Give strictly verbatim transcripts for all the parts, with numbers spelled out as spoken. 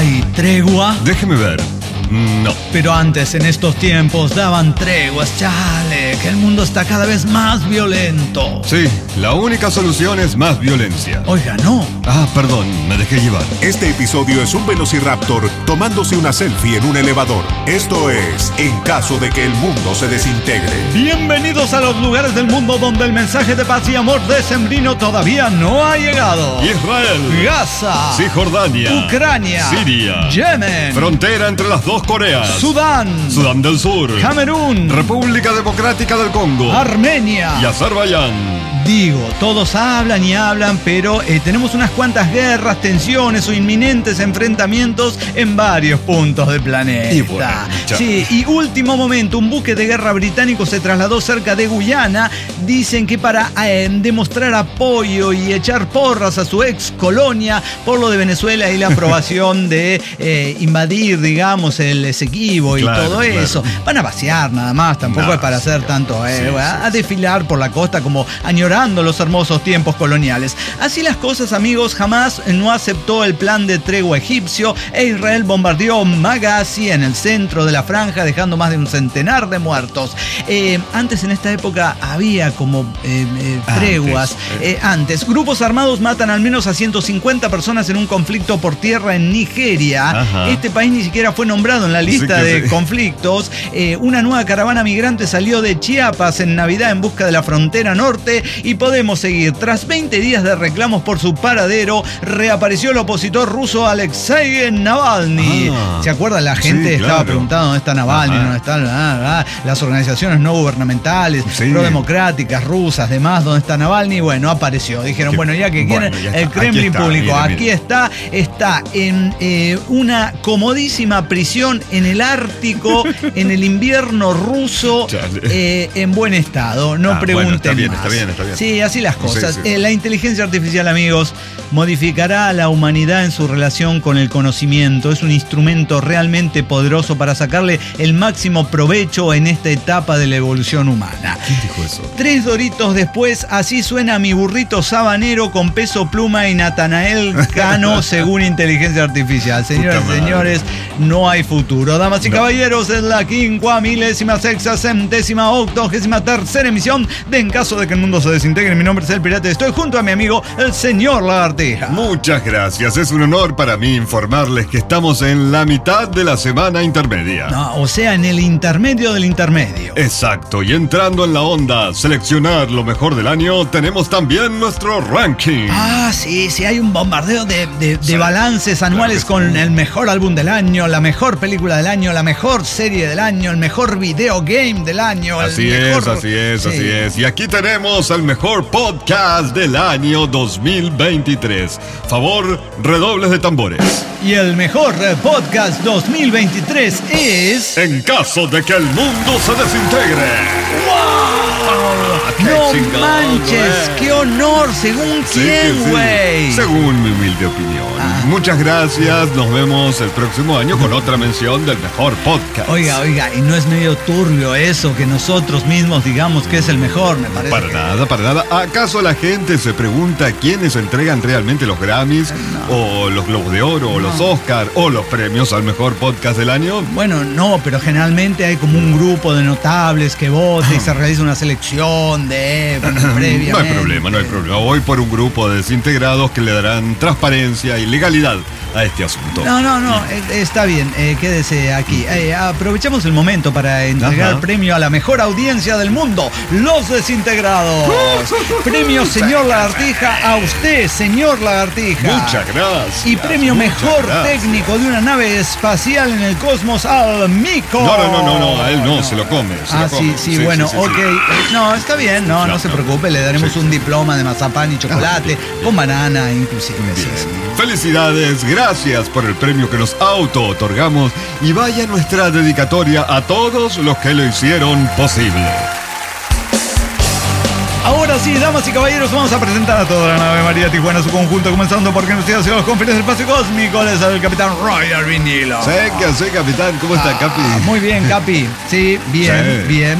¿Hay tregua? Déjeme ver. No. Pero antes, en estos tiempos, daban treguas, chale, que el mundo está cada vez más violento. Sí, la única solución es más violencia. Oiga, no. Ah, perdón, me dejé llevar. Este episodio es un velociraptor tomándose una selfie en un elevador. Esto es En caso de que el mundo se desintegre. Bienvenidos a los lugares del mundo donde el mensaje de paz y amor decembrino todavía no ha llegado. Israel, Gaza, Cisjordania, Ucrania, Siria, Yemen, frontera entre las dos Coreas, Sudán, Sudán del Sur, Camerún, República Democrática del Congo, Armenia y Azerbaiyán. Digo, todos hablan y hablan, pero eh, tenemos unas cuantas guerras, tensiones o inminentes enfrentamientos en varios puntos del planeta. Y bueno, sí, y último momento, un buque de guerra británico se trasladó cerca de Guyana. Dicen que para eh, demostrar apoyo y echar porras a su ex colonia por lo de Venezuela y la aprobación de eh, invadir, digamos, el Esequibo y claro, todo claro. eso. Van a vaciar nada más, tampoco No, es para hacer sí, tanto, eh, sí, sí, a, a sí. desfilar por la costa como añorando los hermosos tiempos coloniales. Así las cosas, amigos, jamás no aceptó el plan de tregua egipcio e Israel bombardeó Maghazi en el centro de la franja, dejando más de un centenar de muertos. Eh, antes, en esta época, había como eh, eh, treguas. Antes, Eh, antes, grupos armados matan al menos a ciento cincuenta personas en un conflicto por tierra en Nigeria. Ajá. Este país ni siquiera fue nombrado en la lista Sí que de sí. conflictos. Eh, una nueva caravana migrante salió de Chiapas en Navidad en busca de la frontera norte y podemos seguir. Tras veinte días de reclamos por su paradero, reapareció el opositor ruso Alexei Navalny. Ah, ¿Se acuerdan? La gente sí, estaba claro. preguntando dónde está Navalny, Ajá. dónde están ah, ah, las organizaciones no gubernamentales, Sí. prodemocráticas, rusas, demás, dónde está Navalny. Bueno, apareció. Dijeron, Que- bueno, ya que bueno, quieren ya está. el Kremlin Aquí está, público, mire, aquí mire. está, está en eh, una comodísima prisión en el Ártico, en el invierno ruso, Chale. eh, en buen estado. No Ah, pregunten bueno, está bien, más. está bien, está bien. Sí, así las cosas. Sí, sí. Eh, la inteligencia artificial, amigos, modificará a la humanidad en su relación con el conocimiento. Es un instrumento realmente poderoso para sacarle el máximo provecho en esta etapa de la evolución humana. ¿Quién dijo eso? Tres doritos después, así suena mi burrito sabanero con Peso Pluma y Natanael Cano, según inteligencia artificial. Señoras Puta y madre. señores, no hay futuro. Damas y No. caballeros, es la quincuá milésima sexagésima octogésima tercera emisión de En caso de que el mundo se desintegre. Mi nombre es El Pirata y estoy junto a mi amigo, el señor Lagartija. Muchas gracias. Es un honor para mí informarles que estamos en la mitad de la semana intermedia. No, o sea, en el intermedio del intermedio. Exacto, y entrando en la onda, seleccionar lo mejor del año, tenemos también nuestro ranking. Ah, sí, sí, hay un bombardeo de, de- de Sí, balances anuales claro que con sí. el mejor álbum del año, la mejor película del año, la mejor serie del año, el mejor video game del año. el Así mejor... es, así es, Sí. así es. Y aquí tenemos al mejor podcast del año dos mil veintitrés. Favor, redobles de tambores. Y el mejor eh, podcast dos mil veintitrés es... En caso de que el mundo se desintegre. ¡Wow! qué ¡No chingón, manches! güey. ¡Qué honor! ¿Según Sí, quién, sí. güey? Según mi humilde opinión. Ah. Muchas gracias. Nos vemos el próximo año con otra mención del mejor podcast. Oiga, oiga, y no es medio turbio eso, que nosotros mismos digamos que es el mejor, me parece. Para que- nada, para nada. ¿Acaso la gente se pregunta quiénes entregan realmente los Grammys, o los Globos de Oro, o los Oscar, o los premios al mejor podcast del año? Bueno, no, pero generalmente hay como un grupo de notables que vota y se realiza una selección de bueno, previamente. No hay problema, no hay problema. Voy por un grupo de desintegrados que le darán transparencia y legalidad a este asunto. No, no, no, eh, está bien, eh, quédese aquí. Eh, aprovechamos el momento para entregar Ajá. el premio a la mejor audiencia del mundo, Los Desintegrados. Premio Señor Lagartija a usted, señor Lagartija. Muchas gracias. Y premio muchas mejor gracias. técnico de una nave espacial en el cosmos al Mico. No, no, no, no, no, a él no, se lo come. se Ah, lo come. sí, sí, bueno, sí, ok. sí. No, está bien, no, no, No, se no. preocupe, le daremos Sí, un sí. diploma de mazapán y chocolate, con banana inclusive. sí, sí. Bien. Felicidades, gracias por el premio que nos auto-otorgamos y vaya nuestra dedicatoria a todos los que lo hicieron posible. Ahora sí, damas y caballeros, vamos a presentar a toda la nave María Tijuana, su conjunto, comenzando porque nos hacia los confines del espacio cósmico. Les habla el capitán Roger Vinilo. Sé que sé, capitán, ¿cómo está, Ah, Capi? muy bien, Capi. Sí, bien, Sí. bien.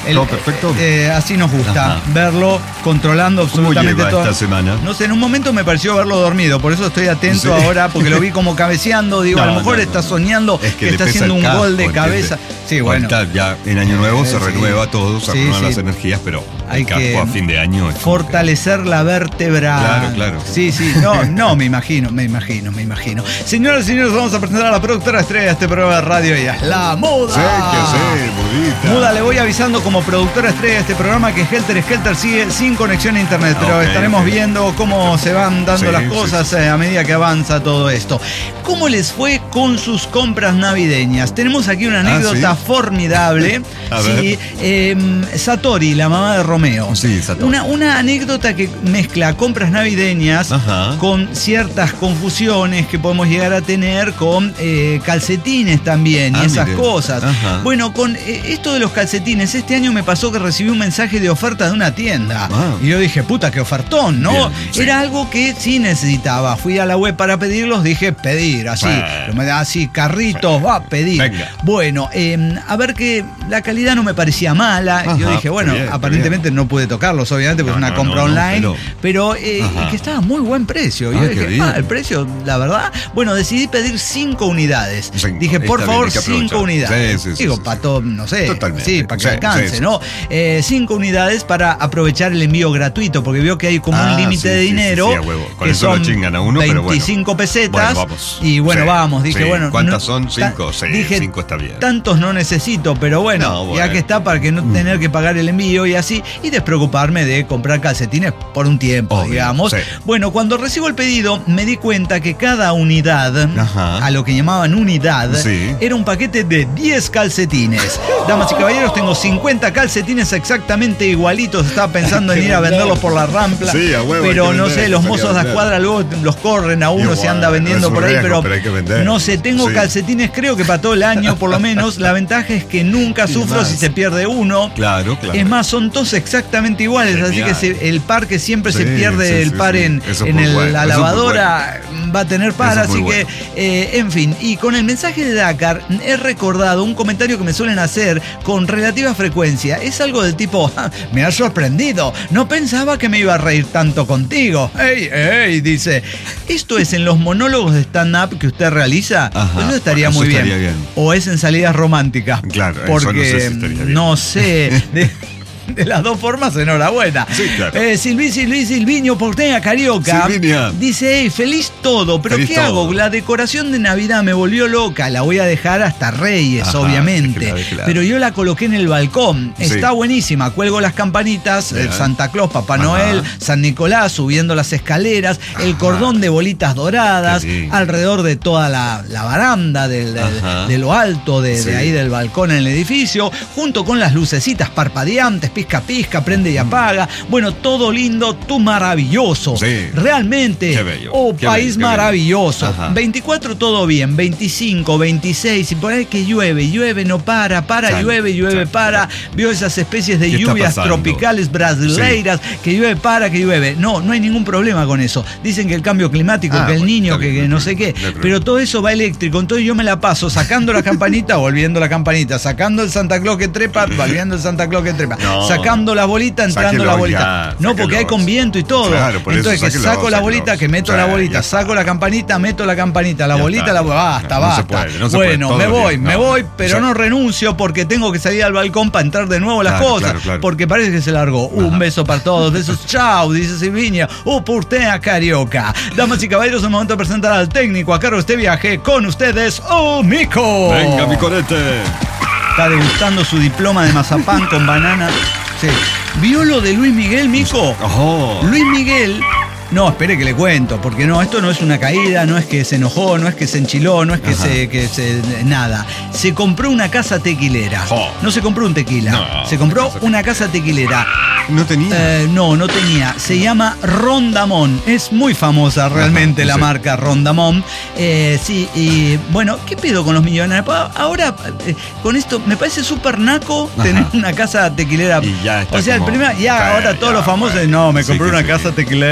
El, ¿Todo perfecto? Eh, así nos gusta, Ajá. verlo controlando absolutamente ¿Cómo lleva todo. esta semana? No sé, en un momento me pareció verlo dormido, por eso estoy atento Sí. ahora, porque lo vi como cabeceando. Digo, No, a lo mejor no, está no. soñando Es que, que le está pesa haciendo el un casco, gol de ¿entiende? cabeza. Sí, bueno. Ahorita ya en Año Nuevo se Sí. renueva todo, se Sí, renuevan sí. las energías, pero Hay el casco que a fin de año es como fortalecer la vértebra. Claro, claro. Sí, sí, no, no, me imagino, me imagino, me imagino. Señoras y señores, vamos a presentar a la productora estrella de este programa de radio, ella es la Muda. que... Sí, que sí, Mudita. Muda, le voy avisando como productora estrella de este programa que Helter Skelter sigue sin conexión a internet, pero Ok, estaremos ok. viendo cómo se van dando Sí, las sí, cosas sí. eh, a medida que avanza todo esto. ¿Cómo les fue con sus compras navideñas? Tenemos aquí una anécdota Ah, ¿sí? formidable. A Sí, ver. eh, Satori, la mamá de Romeo. Sí, Satori. Una, una anécdota que mezcla compras navideñas Ajá. con ciertas confusiones que podemos llegar a tener con eh, calcetines también y Ah, esas mire. cosas. Ajá. Bueno, con eh, esto de los calcetines, este año me pasó que recibí un mensaje de oferta de una tienda. Ah. Y yo dije, puta, qué ofertón, ¿no? Bien, sí. Era algo que sí necesitaba. Fui a la web para pedirlos, dije, pedir, así. Bueno. Me da así, carritos, va a pedir. Venga. Bueno, eh, a ver que la calidad no me parecía mala. Ajá, yo dije, bueno, qué bien, qué aparentemente no pude tocarlos, obviamente, porque No, es una no, compra no, no, online. pero- pero eh, Ajá. que estaba a muy buen precio. Y Ah, yo qué dije, bien. ah, el precio, la verdad. Bueno, decidí pedir cinco unidades. Cinco, Dije, por está bien, favor, hay que cinco aprovechar. unidades. Sí, sí, sí, Digo, sí, para sí. todo, no sé. Totalmente. Sí, para que Sí, alcance, sí, sí. ¿no? Eh, cinco unidades para aprovechar el envío gratuito, porque veo que hay como un Ah, límite sí, de sí, sí, dinero. sí, a huevo. Con que eso lo son chingan a uno, pero bueno. veinticinco pesetas. Bueno, vamos. Y bueno, Sí, vamos. Dije, sí. bueno. ¿Cuántas no- son? ta- ¿Cinco? Sí, dije, cinco está bien. Tantos no necesito, pero bueno, No, bueno. ya que está para que no tener que pagar el envío y así, y despreocuparme de comprar calcetines por un tiempo, Obvio, digamos. sí. Bueno, cuando recibo el pedido, me di cuenta que cada unidad, Ajá. a lo que llamaban unidad, Sí. era un paquete de diez calcetines. Damas y caballeros, tengo cincuenta calcetines exactamente igualitos. Estaba pensando en ir a venderlos por la rampla. Sí, a huevo, hay pero que no vender, sé, los hay que mozos de la vender. cuadra luego los corren a uno, Y se anda bueno, vendiendo es un por ahí, riesgo, pero, pero hay que vender. no sé, tengo Sí. calcetines creo que para todo el año por lo menos. La ventaja es que nunca Y sufro más. si se pierde uno. Claro, claro. Es más, son todos exactamente iguales, así Genial. que se- el par que siempre se Sí, pierde sí, el sí, par sí. en, Eso es en muy el- bueno, la eso es muy lavadora va a tener par, Eso es así muy que, bueno. eh, en fin, y con el mensaje de Dakar he recordado un comentario que me suelen hacer con relativa frecuencia. Es algo del tipo, "Ah, me has sorprendido, no pensaba que me iba a reír tanto contigo. ¡Ey, ey! Dice, ¿esto es en los monólogos de stand-up que usted realiza? Ajá, Pues eso estaría eso muy bien. estaría bien. O es en salidas románticas. Claro, eso porque no sé si estaría bien. no sé. De, de las dos formas, enhorabuena. Sí, claro. Eh, Silvi, Silvi, Silviño, porteña, carioca. Silvinia. Dice, hey, feliz todo, pero Feliz ¿qué todo. hago? La decoración de Navidad me volvió loca. La voy a dejar hasta Reyes, Ajá, obviamente. déjela, déjela. Pero yo la coloqué en el balcón. Sí. Está buenísima. Cuelgo las campanitas, Bien. el Santa Claus, Papá Ajá. Noel, San Nicolás subiendo las escaleras, el Ajá. cordón de bolitas doradas, Qué lindo. alrededor de toda la, la baranda, del- del- Ajá. de lo alto de, de Sí. ahí del balcón en el edificio, junto con las lucecitas parpadeantes, pizca pizca, prende y apaga. Bueno, todo lindo, tú maravilloso. Sí. Realmente. Qué bello, Oh, qué país bello, qué maravilloso. bello. Ajá. veinticuatro todo bien, veinticinco, veintiséis, y por ahí que llueve, llueve, no para, para, Chan, llueve, llueve, chan, para. chan. Vio esas especies de ¿Qué está lluvias pasando? tropicales brasileiras, que llueve, para, que llueve. No, no hay ningún problema con eso. Dicen que el cambio climático, Ah, que el bueno, niño, está que, bien, que no no hay sé qué. problema, no hay Pero problema. todo eso va eléctrico, entonces yo me la paso sacando la campanita, volviendo la campanita, sacando el Santa Claus que trepa, volviendo el Santa Claus que trepa, No. sacando la bolita, entrando Sáquelo la bolita. ya, no, porque sáquelo. hay con viento y todo. Claro, por eso, entonces que sáquelo, saco la sáquelo. bolita, que meto Sí, la bolita, ya saco está. la campanita, meto la campanita, la Ya bolita, está. la basta, No se basta. puede, no se puede, bueno, todo me voy, bien, me no. voy, pero Ya. no renuncio porque tengo que salir al balcón para entrar de nuevo las Claro, cosas. claro, claro. Porque parece que se largó. Un Ajá. beso para todos. Besos, chao, dice Silviña. Oh, portea carioca. Damas y caballeros, es el momento de presentar al técnico a cargo de este viaje. Con ustedes, oh, Mico. Venga, mi corete. Está degustando su diploma de mazapán con banana. Sí. ¿Vio lo de Luis Miguel, Mico? Ojo. Luis Miguel. No, espere que le cuento, porque no, esto no es una caída, no es que se enojó, no es que se enchiló, no es que Ajá. se, que se. Nada. Se compró una casa tequilera. Jo. No se compró un tequila. No, se compró casa una casa tequilera. No tenía. Eh, no, no tenía. Se llama Rondamón. Es muy famosa realmente Ajá, la sí. marca Rondamón. Eh, sí, y bueno, ¿qué pedo con los millonarios? Pa- Ahora, eh, con esto, me parece súper naco Ajá. tener una casa tequilera. Y ya está O sea, el como- primer, ya Eh, ahora todos ya, los famosos, bueno. no, me Sí compré que una sí. casa tequilera, no Ajá. sé qué.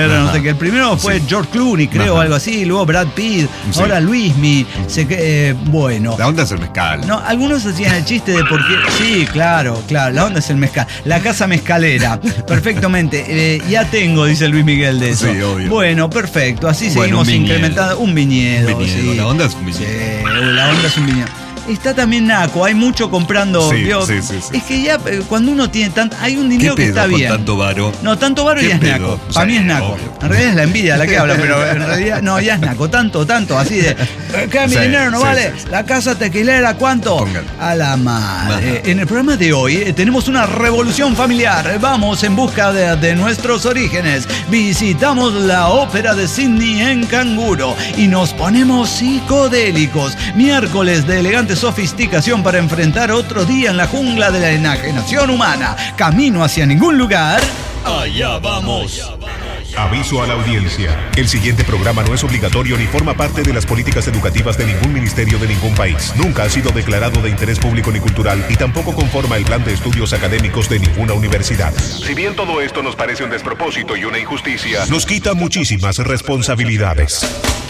el primero fue Sí. George Clooney, creo, Ajá. algo así, luego Brad Pitt, Sí. ahora Luismi. Se, eh, bueno. La onda es el mezcal. No, algunos hacían el chiste de por qué. Sí, claro, claro, la onda es el mezcal. La casa mezcalera. Perfectamente. Eh, ya tengo, dice Luis Miguel de eso. Sí, obvio. Bueno, perfecto. Así Bueno, seguimos un viñedo. incrementando. Un viñedo. Un viñedo, sí. la onda es un viñedo. Sí, la onda es un viñedo. Está también Naco, hay mucho comprando. Sí, ¿vio? sí, sí, sí. Es que ya eh, cuando uno tiene tanto. Hay un ¿Qué dinero que pedo está con bien. tanto varo? No, tanto varo ¿Qué ya es pedo? naco. Sí, Para mí es naco. obvio. En realidad es la envidia la que habla, pero en realidad no, ya es naco. Tanto, tanto, así de. eh, ¿Qué? Mi Sí, dinero no sí, vale. sí, sí. La casa tequilera, ¿cuánto? Póngale. A la madre. Ajá. En el programa de hoy eh, tenemos una revolución familiar. Vamos en busca de, de nuestros orígenes. Visitamos la ópera de Sydney en Canguro y nos ponemos psicodélicos. Miércoles de elegante sofisticación para enfrentar otro día en la jungla de la enajenación humana. Camino hacia ningún lugar. Allá vamos. Aviso a la audiencia. El siguiente programa no es obligatorio ni forma parte de las políticas educativas de ningún ministerio de ningún país. Nunca ha sido declarado de interés público ni cultural y tampoco conforma el plan de estudios académicos de ninguna universidad. Si bien todo esto nos parece un despropósito y una injusticia, nos quita muchísimas responsabilidades.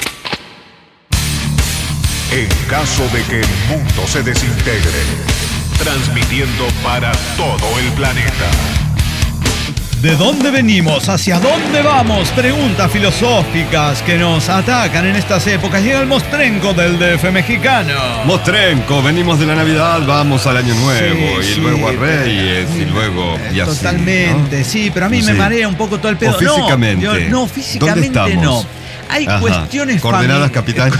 En caso de que el mundo se desintegre, transmitiendo para todo el planeta. ¿De dónde venimos? ¿Hacia dónde vamos? Preguntas filosóficas que nos atacan en estas épocas. Llega el mostrenco del D F mexicano. Mostrenco, venimos de la Navidad, vamos al Año Nuevo, Sí, y sí, luego a pero- Reyes, y luego y así, Totalmente, ¿no? sí, pero a mí me Sí. marea un poco todo el pedo. O físicamente. No, yo- no, físicamente ¿Dónde estamos? no. Hay Ajá. cuestiones Coordenadas fami- capital.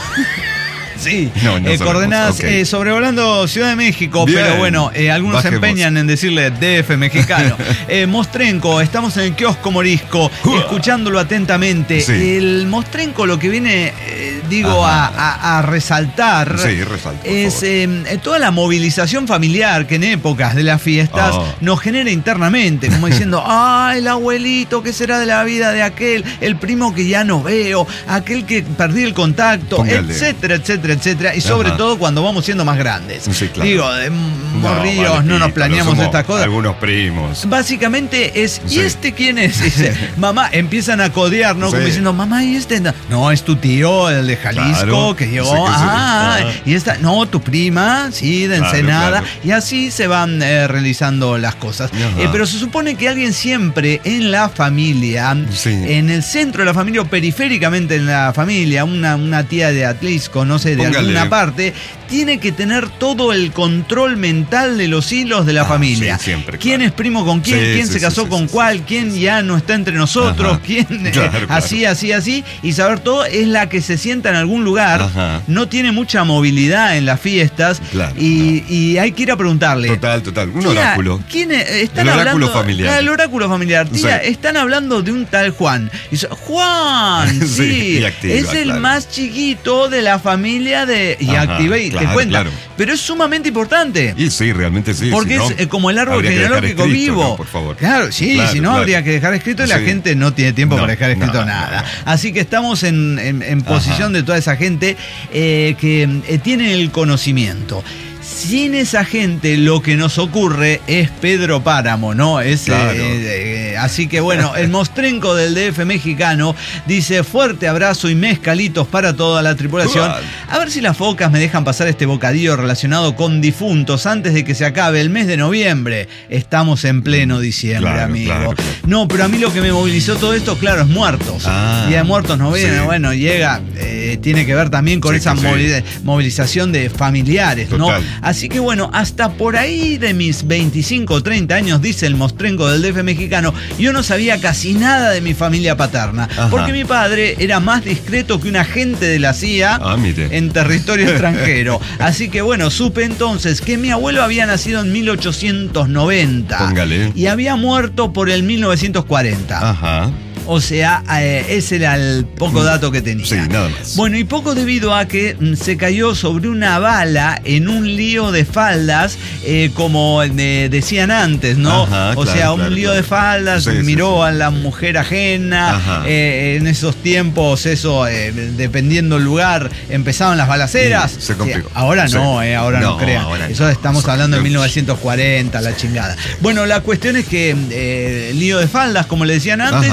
Sí, No, no eh, sabemos, coordenadas ok. eh, sobrevolando Ciudad de México, Bien, pero bueno, eh, algunos se bajemos. empeñan en decirle D F mexicano. eh, Mostrenco, estamos en el kiosco Morisco, escuchándolo atentamente. Sí. El Mostrenco lo que viene, eh, digo, a, a- a resaltar Sí, resalta, por es favor. eh, toda la movilización familiar que en épocas de las fiestas Oh. nos genera internamente, como diciendo, ah, el abuelito, ¿qué será de la vida de aquel? El primo que ya no veo, aquel que perdí el contacto, Póngale. etcétera, etcétera, etcétera. Y sobre Ajá. todo cuando vamos siendo más grandes. Sí, claro. Digo, de morrillos vale, no nos pito, planeamos somos estas cosas. Algunos primos. Básicamente es, ¿y Sí. este quién es? Dice, mamá, empiezan a codear, ¿no? Como Sí. diciendo, mamá, ¿y este? No, no, es tu tío, el de Jalisco, Claro. que llegó. Sí, que sí. ah, Ajá. y esta, no, tu prima, sí, de Claro, Ensenada. claro. Y así se van eh, realizando las cosas. Ajá. Eh, pero se supone que alguien siempre en la familia, Sí. en el centro de la familia o periféricamente en la familia, una, una tía de Atlisco, no sé, de Póngale. alguna parte, tiene que tener todo el control mental de los hilos de la Ah, familia. sí, siempre, ¿Quién claro. es primo con quién? Sí, ¿Quién sí, se sí, casó sí, con sí, cuál? sí. ¿Quién ya no está entre nosotros? Ajá. ¿Quién? eh, Claro, claro. Así, así, así. Y saber todo es la que se sienta en algún lugar. Ajá. No tiene mucha movilidad en las fiestas. Claro, y, y hay que ir a preguntarle. Total, total. Un Tía, oráculo. ¿quién es? Están El oráculo hablando, familiar. Ah, el oráculo familiar. Tía, Sí. están hablando de un tal Juan. Y dice, Juan, Sí, sí, y activa, es el claro. más chiquito de la familia de... Y Ajá, activa y te claro, cuenta. claro. Pero es sumamente importante. Y sí, realmente sí. Porque si no, es eh, como el árbol habría que dejar genealógico escrito, vivo. ¿no? Por favor. Claro, sí, Claro, si no claro. habría que dejar escrito y la Sí. gente no tiene tiempo No, para dejar escrito no, nada. no, no. Así que estamos en, en- en posición de toda esa gente eh, que eh, tiene el conocimiento. Sin esa gente lo que nos ocurre es Pedro Páramo, ¿no? Es, Claro. eh, eh, así que bueno, el mostrenco del D F mexicano dice fuerte abrazo y mezcalitos para toda la tripulación. Claro. A ver si las focas me dejan pasar este bocadillo relacionado con difuntos antes de que se acabe el mes de noviembre. Estamos en pleno diciembre, Claro, amigo. claro, claro. No, pero a mí lo que me movilizó todo esto, claro, es muertos. Ah, Día de Muertos no viene, sí. bueno, llega, eh, tiene que ver también con Sí, esa sí. movili- movilización de familiares, Total. ¿no? Así que bueno, hasta por ahí de mis veinticinco o treinta años, dice el mostrenco del D F mexicano, yo no sabía casi nada de mi familia paterna, Ajá. porque mi padre era más discreto que un agente de la C I A Ah, mire. en territorio extranjero. Así que bueno, supe entonces que mi abuelo había nacido en mil ochocientos noventa. Póngale. Y había muerto por el mil novecientos cuarenta. Ajá. O sea, eh, ese era el poco dato que tenía. Sí, nada más. Bueno, y poco debido a que mm, se cayó sobre una bala en un lío de faldas, eh, como eh, decían antes, ¿no? Ajá, o claro, sea, un claro, lío claro. de faldas, Sí, sí, miró sí. a la mujer ajena. Ajá. eh, en esos tiempos, eso, eh, dependiendo el lugar, empezaban las balaceras. Sí, se complicó. Sí, ahora Sí. no, eh, ahora no, No, crean. ahora Eso no. estamos hablando de Dios. mil novecientos cuarenta, la chingada. Bueno, la cuestión es que eh, lío de faldas, como le decían antes, Ajá. y ta,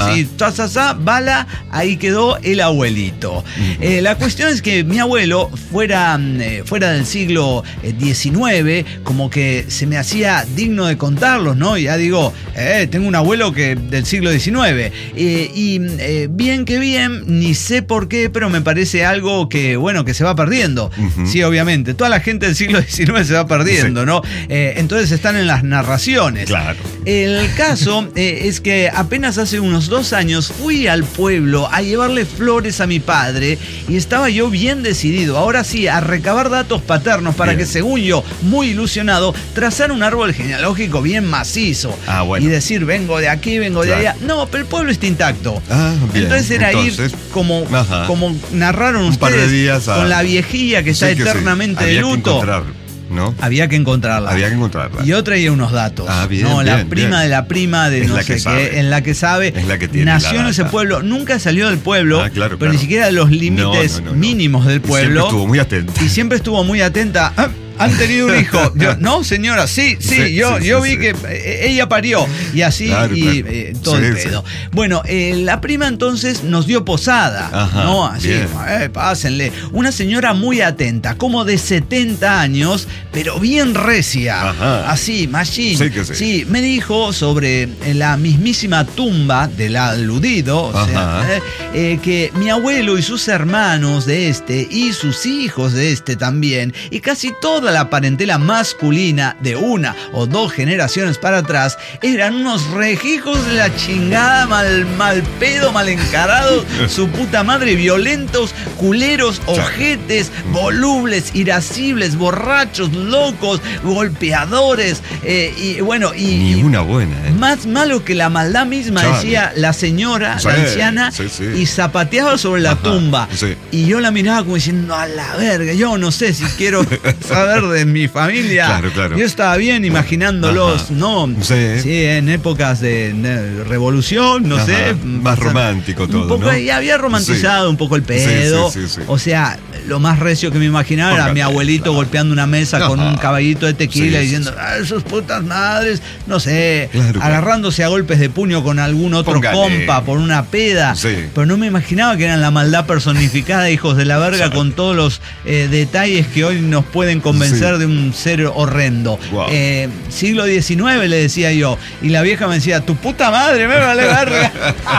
rasasá, bala, ahí quedó el abuelito. Eh, la cuestión es que mi abuelo, fuera, eh, fuera del siglo diecinueve, como que se me hacía digno de contarlos, ¿no? Ya digo, eh, tengo un abuelo que del siglo diecinueve. Eh, y eh, bien que bien, ni sé por qué, pero me parece algo que, bueno, que se va perdiendo. Uh-huh. Sí, obviamente. Toda la gente del siglo diecinueve se va perdiendo, sí. ¿no? Eh, entonces están en las narraciones. Claro. El caso eh, es que apenas hace unos dos años fui al pueblo a llevarle flores a mi padre y estaba yo bien decidido, ahora sí, a recabar datos paternos para bien. Que, según yo, muy ilusionado, trazar un árbol genealógico bien macizo. Ah, bueno. Y decir, vengo de aquí, vengo claro. de allá. No, pero el pueblo está intacto. Ah, bien. Entonces era Entonces, ir como, como narraron un ustedes par de días a... con la viejilla que sí, está que eternamente sí. de luto. ¿No? Había que encontrarla. Había que encontrarla. Y yo traía unos datos. Ah, bien, no, la bien, prima bien. de la prima de es no la sé que sabe. qué, en la que sabe. Es la que tiene nació la en ese data. pueblo, nunca salió del pueblo, ah, claro, pero claro. ni siquiera de los límites no, no, no, no. mínimos del pueblo. Y siempre estuvo muy atenta. Y siempre estuvo muy atenta. Ah, ¿han tenido un hijo? Yo, no, señora, sí, sí, sí yo, sí, yo sí, vi sí. que eh, ella parió. Y así, claro, y claro. Eh, todo sí, el pedo. Sí. Bueno, eh, la prima entonces nos dio posada. Ajá, ¿no? Así, eh, pásenle. Una señora muy atenta, como de setenta años, pero bien recia. Ajá. Así, machine. Sí, que sí. Sí, me dijo sobre la mismísima tumba del aludido, o sea, eh, eh, que mi abuelo y sus hermanos de este, y sus hijos de este también, y casi toda la parentela masculina de una o dos generaciones para atrás, eran unos rejijos de la chingada, mal, mal pedo, mal encarados, su puta madre, violentos, culeros, ojetes, volubles, irascibles, borrachos, locos, golpeadores, eh, y bueno, y... Ni una buena, ¿eh? Más malo que la maldad misma, Chale. Decía la señora, sí, la anciana, sí, sí. y zapateaba sobre la Ajá, tumba. Sí. Y yo la miraba como diciendo, a la verga, yo no sé si quiero saber de mi familia. Claro, claro. Yo estaba bien imaginándolos, Ajá. ¿no? Sí. Sí, en épocas de, de revolución, no Ajá. sé. Más romántico todo, un poco, ¿no? Y había romantizado sí. un poco el pedo. Sí, sí, sí, sí. O sea, lo más recio que me imaginaba Póngate, era mi abuelito claro. golpeando una mesa Ajá. con un caballito de tequila sí, diciendo, ah, sus putas madres, no sé, claro, agarrándose claro. a golpes de puño con algún otro Póngale. compa por una peda. Sí. Pero no me imaginaba que eran la maldad personificada, hijos de la verga, sí. con todos los eh, detalles que hoy nos pueden convencer sí. de un ser horrendo. Wow. Eh, siglo diecinueve le decía yo, y la vieja me decía, tu puta madre, me vale verga.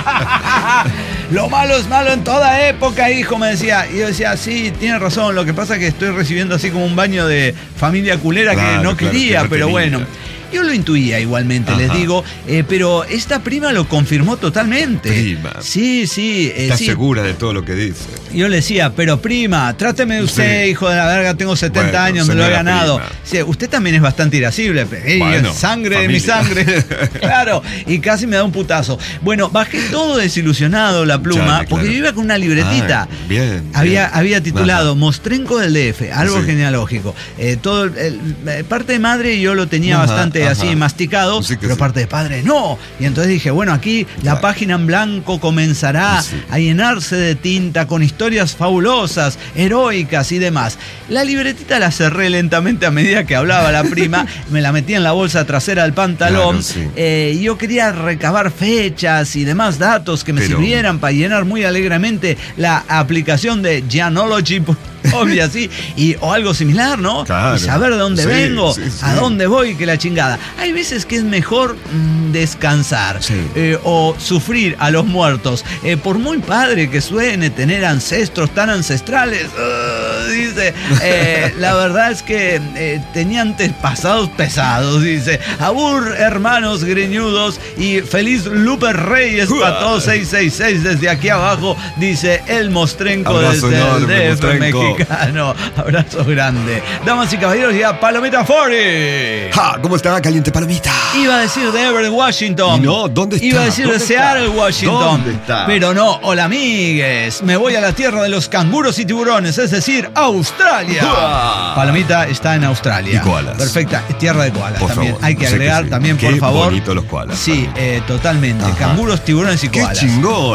Lo malo es malo en toda época, hijo, me decía. Y yo decía, sí, tiene razón, lo que pasa es que estoy recibiendo así como un baño de familia culera claro, que no claro, quería, que no pero tenía. Bueno. Yo lo intuía igualmente, Ajá. les digo, eh, pero esta prima lo confirmó totalmente. Prima. Sí, sí. Eh, ¿Estás sí. segura de todo lo que dice? Yo le decía, pero prima, tráteme de usted, sí. hijo de la verga, tengo setenta bueno, años, me lo he ganado. Sí, usted también es bastante irascible. Hey, bueno, sangre familia. de mi sangre. Claro, y casi me da un putazo. Bueno, bajé todo desilusionado la pluma, Chale, porque claro. yo iba con una libretita. Ah, bien. Había, bien. había titulado Ajá. Mostrenco del D F, algo sí. genealógico. Eh, todo el, el, parte de madre yo lo tenía Ajá. bastante Ajá. así masticado, sí pero sí. parte de padre no. Y entonces dije, bueno, aquí claro. la página en blanco comenzará sí. a llenarse de tinta con historias fabulosas, heroicas y demás. La libretita la cerré lentamente a medida que hablaba la prima, me la metí en la bolsa trasera del pantalón. Claro, sí. eh, y yo quería recabar fechas y demás datos que me pero... sirvieran para llenar muy alegremente la aplicación de Genealogy. Obvio, así, y, o algo similar, ¿no? Claro. Y saber de dónde sí, vengo, sí, sí. a dónde voy, que la chingada. Hay veces que es mejor mmm, descansar sí. eh, o sufrir a los muertos. Eh, por muy padre que suene tener ancestros tan ancestrales, uh, dice, eh, la verdad es que eh, tenía antepasados pesados, dice. Abur, hermanos greñudos, y feliz Lupe Reyes para todos seis seis seis desde aquí abajo, dice el Mostrenco Abrazo desde enorme, el D F Mostrenco. mexicano. Abrazo grande. Damas y caballeros, ya Palomita cuarenta. ¡Ja! ¿Cómo está, caliente palomita? Iba a decir de Everett, Washington. Y no, ¿dónde está? Iba a decir de Seattle, Washington. ¿Dónde está? Pero no, hola amigues. Me voy a la tierra de los canguros y tiburones, es decir, Australia. ¡Uah! Palomita está en Australia. Y koalas. Perfecta, tierra de koalas por también. Favor. Hay que agregar que sí. también, Qué por favor. Qué bonitos los koalas. Sí, eh, totalmente. Ajá. Canguros, tiburones y koalas. ¡Qué chingón!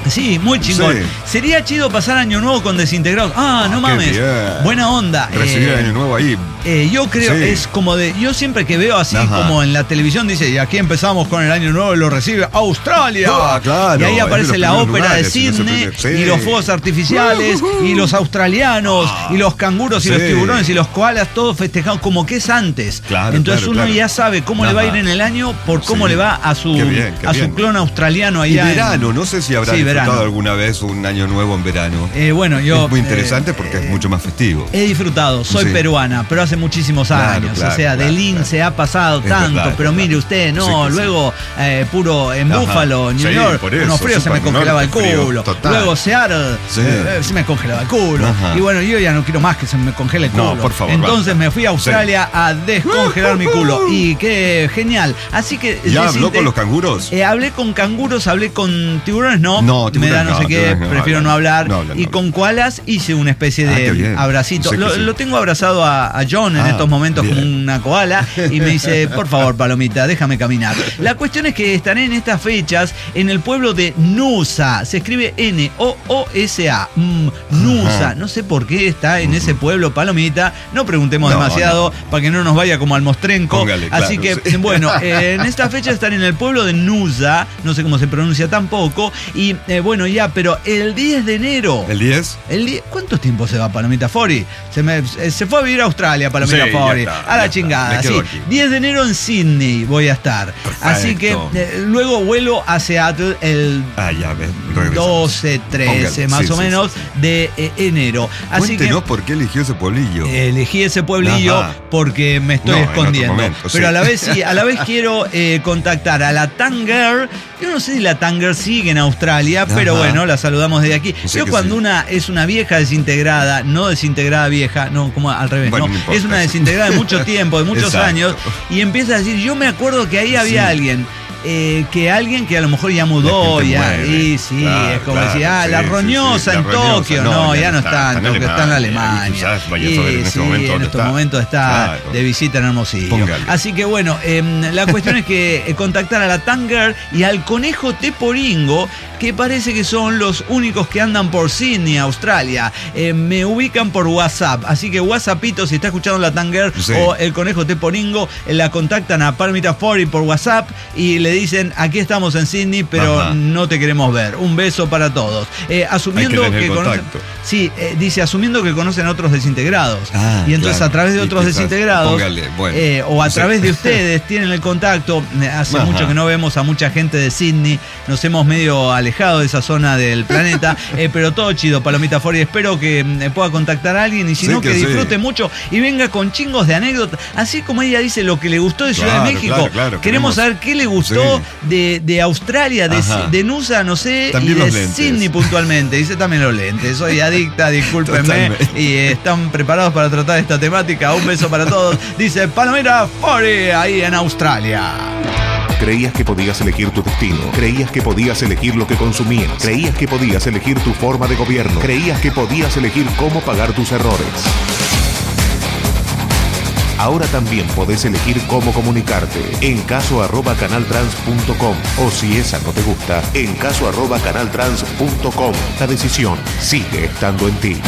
Sí, muy chingón. Sí. Sería chido pasar Año Nuevo con Desintegrados. Ah, no qué mames. bien. Buena onda. Recibir Eh, el Año Nuevo ahí. Eh, yo creo, Sí. es como de. Yo siempre que veo así, Ajá. como en la televisión, dice, y aquí empezamos con el Año Nuevo y lo recibe Australia. Ah, claro, y ahí es de aparece los la primeros ópera lugares, de Sydney, y no se y pierde. los Sí. fuegos artificiales, y los australianos, y los canguros, y Sí. los tiburones, y los koalas, todos festejados como que es antes. Claro, Entonces claro, uno claro. ya sabe cómo le va a ir Ajá. en el año por cómo Sí. le va a su, Qué bien, qué a su bien. clon australiano Y allá. en- verano, no sé si habrá Sí, disfrutado verano. alguna vez un Año Nuevo en verano. Eh, bueno, yo. es muy interesante eh, porque eh, es mucho más festivo. He disfrutado, soy Sí. peruana, pero hace muchísimos Claro, años. claro, o sea, claro, del I N S claro. ha pasado Es tanto, verdad, es pero verdad. mire usted, no, Sí que sí. luego eh, puro en Ajá. Buffalo, New Sí, York, por eso, unos fríos se me súper congelaba el norte, frío, culo. total. Luego Seattle, Sí. eh, se me congelaba el culo. Ajá. Y bueno, yo ya no quiero más que se me congele el culo. No, por favor, Entonces basta. me fui a Australia a descongelar mi culo. Y qué genial. Así que. ¿Ya habló decirte- con los canguros? Eh, hablé con canguros, hablé con tiburones, no. No, me tiburones da no, no, sé qué, tiburones no prefiero hablan. no hablar. No hablan, y no con koalas hice una especie Ah, de qué bien. abracito. Sí que lo, sí. lo tengo abrazado a, a John en Ah, estos momentos bien. como una koala y me dice, por favor, Palomita, déjame caminar. La cuestión es que estaré en estas fechas en el pueblo de Nusa. Se escribe N O O S A. Mm, Nusa. Ajá. No sé por qué está en ese pueblo, Palomita. No preguntemos No, demasiado no. para que no nos vaya como al mostrenco. Póngale, Así claro, que, sí. bueno, eh, en esta fecha estaré en el pueblo de Nusa. No sé cómo se pronuncia tampoco. Y eh, bueno, ya, pero el diez de enero. ¿El diez? El die- ¿Cuánto tiempo se va Palomita Fori? Se, me- eh, se fue a vivir a Australia, Palomita Sí, ya Fori. está, a ya la está, chingada, me quedo sí. aquí. diez de enero en Sydney voy a estar. Así que Perfecto. eh, luego vuelo a Seattle el Ah, ya, ves. regresamos. doce, trece Póngale, más sí, o sí, menos sí, sí. de eh, enero. Así Cuéntenos que por qué eligió ese pueblillo. elegí ese pueblillo Ajá. porque me estoy No, en otro escondiendo. momento, Pero sí. a la vez sí, a la vez quiero eh, contactar a la Tanger. Yo no sé si la Tanger sigue en Australia, pero Ajá. bueno, la saludamos desde aquí. Sí Yo que cuando sí. una es una vieja desintegrada, no desintegrada vieja, no, como al revés, Bueno, no, no importa. es una desintegrada de mucho tiempo, de muchos Exacto. años, y empieza a decir, yo me acuerdo que ahí había Sí. alguien. eh, que alguien que a lo mejor ya mudó, La gente ya, muere. y sí, Claro, es como claro, decir, ah, sí, la sí, roñosa sí, la en roñosa, Tokio, no, no, ya ya no no está en está, está en Tokio, está en Alemania, Alemania. quizás vaya a Y saber en este sí, momento en dónde estos está. momentos está Claro. de visita en Hermosillo. Póngale. Así que bueno, eh, la cuestión es que eh, contactar a la Tanger y al conejo Teporingo, que parece que son los únicos que andan por Sydney, Australia. Eh, me ubican por WhatsApp, así que WhatsAppito, si está escuchando la Tanger Sí. o el conejo Teporingo, eh, la contactan a Palmita Fori por WhatsApp y le dicen, aquí estamos en Sydney, pero Ajá. no te queremos ver. Un beso para todos. Eh, asumiendo Hay que tener conocen, contacto. sí, eh, dice asumiendo que conocen a otros desintegrados. Ah, y entonces claro. a través de Y otros quizás, desintegrados póngale, bueno. eh, o a Sí. través de ustedes tienen el contacto. Eh, Hace Ajá. mucho que no vemos a mucha gente de Sydney. Nos hemos medio alejado de esa zona del planeta. eh, pero todo chido, Palomita Fori. Espero que mm, pueda contactar a alguien y si Sí no, que que sí. disfrute mucho y venga con chingos de anécdotas. Así como ella dice lo que le gustó de Ciudad Claro, de México. claro, claro, queremos queremos- saber qué le gustó Sí. de, de Australia, de, Ajá. de Nusa, no sé, También y de los lentes. Sydney puntualmente. Dice también los lentes. Soy adicta, discúlpenme. Totalmente. Y eh, están preparados para tratar esta temática. Un beso para todos. Dice Palomita Fori ahí en Australia. Creías que podías elegir tu destino. Creías que podías elegir lo que consumías. Creías que podías elegir tu forma de gobierno. Creías que podías elegir cómo pagar tus errores. Ahora también podés elegir cómo comunicarte. En caso arroba canaltrans punto com. O si esa no te gusta, en caso arroba canaltrans punto com. La decisión sigue estando en ti.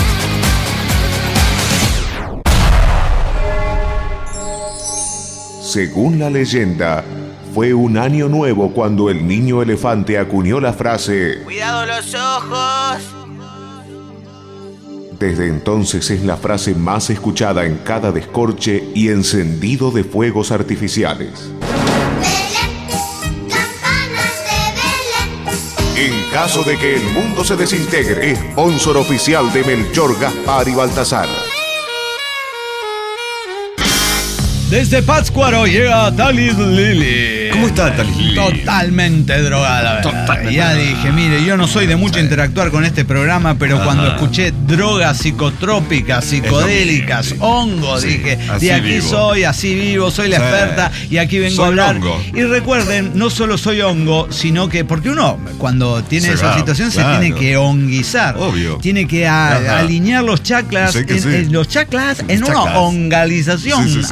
Según la leyenda, fue un año nuevo cuando el niño elefante acuñó la frase ¡Cuidado los ojos! Desde entonces es la frase más escuchada en cada descorche y encendido de fuegos artificiales. Belén, campanas de Belén. En caso de que el mundo se desintegre, sponsor oficial de Melchor, Gaspar y Baltasar. Desde Pátzcuaro llega Talis Lili. ¿Cómo está, Talis? Totalmente drogada, la verdad. Totalmente Ya drogada. dije, mire, yo no soy de mucho Sí. interactuar con este programa, pero Ajá. cuando escuché drogas psicotrópicas, psicodélicas, mismo. hongos, Sí, dije, así de aquí vivo. soy, así vivo, soy la Sí. experta y aquí vengo Soy a hablar. hongo. Y recuerden, no solo soy hongo, sino que, porque uno cuando tiene Se esa va, situación claro. se tiene que honguizar. Obvio. Tiene que a- Ajá. alinear los chakras, Sí que en, sí. en los chakras en Los una chakras. hongalización Sí, sí, sí. absoluta.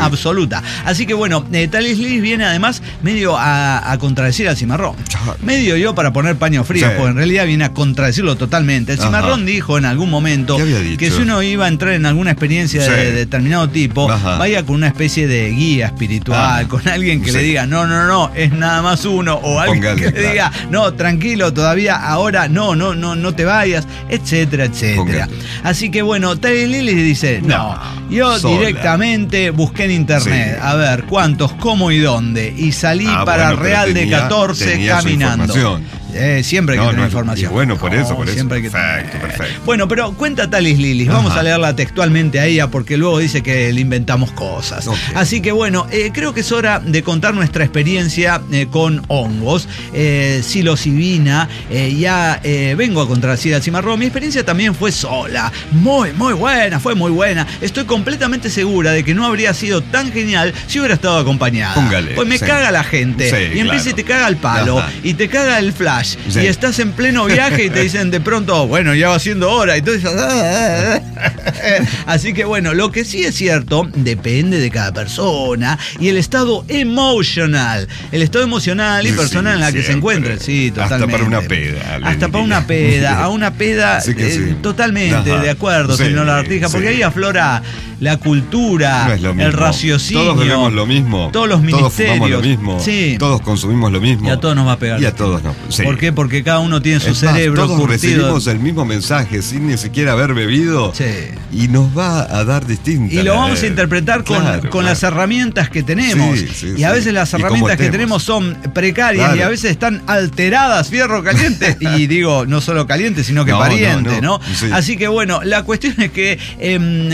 absoluta. Así que bueno, eh, Talis Lillis viene además medio a, a contradecir al Cimarrón. Medio yo para poner paño frío, Sí. porque en realidad viene a contradecirlo totalmente. El Ajá. Cimarrón dijo en algún momento ¿Qué había dicho? que si uno iba a entrar en alguna experiencia Sí. de, de determinado tipo, Ajá. vaya con una especie de guía espiritual, Ah. con alguien que Sí. le diga, no, no, no, es nada más uno, o alguien Póngale, que le claro. diga, no, tranquilo, todavía, ahora, no, no, no, no te vayas, etcétera, etcétera. Póngale. Así que bueno, Talis Lillis dice, no, No, yo sola. directamente busqué en internet, Sí. a ver cuántos, cómo y dónde, y salí Ah, para bueno, pero Real de tenía- catorce tenía su caminando. información. Eh, siempre hay que No, tener no es- información. y bueno, por eso, por eso. Siempre hay que Perfecto, tener. perfecto. Bueno, pero cuenta Talis Lillis, vamos Ajá. a leerla textualmente a ella porque luego dice que le inventamos cosas. Ok. Así que bueno, eh, creo que es hora de contar nuestra experiencia eh, con hongos. Eh, psilocibina, eh, ya eh, vengo a contradecir al Cimarrón. Mi experiencia también fue sola. Muy, muy buena, fue muy buena. Estoy completamente segura de que no habría sido tan genial si hubiera estado acompañada. Póngale, Pues me sí. caga la gente. Sí, y empieza y claro. te caga el palo. Ajá. Y te caga el flash. Sí. Y estás en pleno viaje y te dicen de pronto, bueno, ya va siendo hora. Y tú dices, "Ah, ah, ah". Así que bueno, lo que sí es cierto, depende de cada persona y el estado emocional. El estado emocional y Sí, personal en la que se siempre. encuentre. Sí, Hasta totalmente. para una peda, le Hasta para diría. una peda. A una peda, Así que eh, sí. totalmente Ajá. de acuerdo, Sí, señor Lagartija, porque sí. ahí aflora la cultura, No es lo mismo. el raciocinio. Todos bebemos lo mismo. Todos los Todos ministerios. fumamos lo mismo. Sí. Todos consumimos lo mismo. Y a todos nos va a pegar. Y a todos no. Sí. ¿Por qué? Porque cada uno tiene su Es más, cerebro todos curtido. recibimos el mismo mensaje sin ni siquiera haber bebido. Sí. Y nos va a dar distinta. Y lo vamos a eh, interpretar con, claro, con claro. las herramientas que tenemos. Sí, sí, y a sí. veces las Y cómo herramientas que estemos. tenemos son precarias Claro. y a veces están alteradas, fierro caliente. Y digo, no solo caliente, sino que No, pariente, ¿no? no, no. Sí. Así que bueno, la cuestión es que em,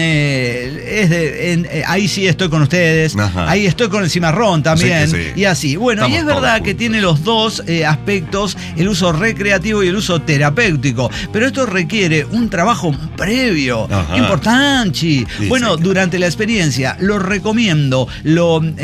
eh, es de, en- eh, ahí sí estoy con ustedes. Ajá. Ahí estoy con el Cimarrón también. Sí que sí. Y así. Bueno, y Estamos es todos verdad que juntos. tiene los dos eh, aspectos, el uso recreativo y el uso terapéutico. Pero esto requiere un trabajo previo, Ajá. importante. Sí, Bueno, sí. durante la experiencia lo recomiendo. Lo, eh,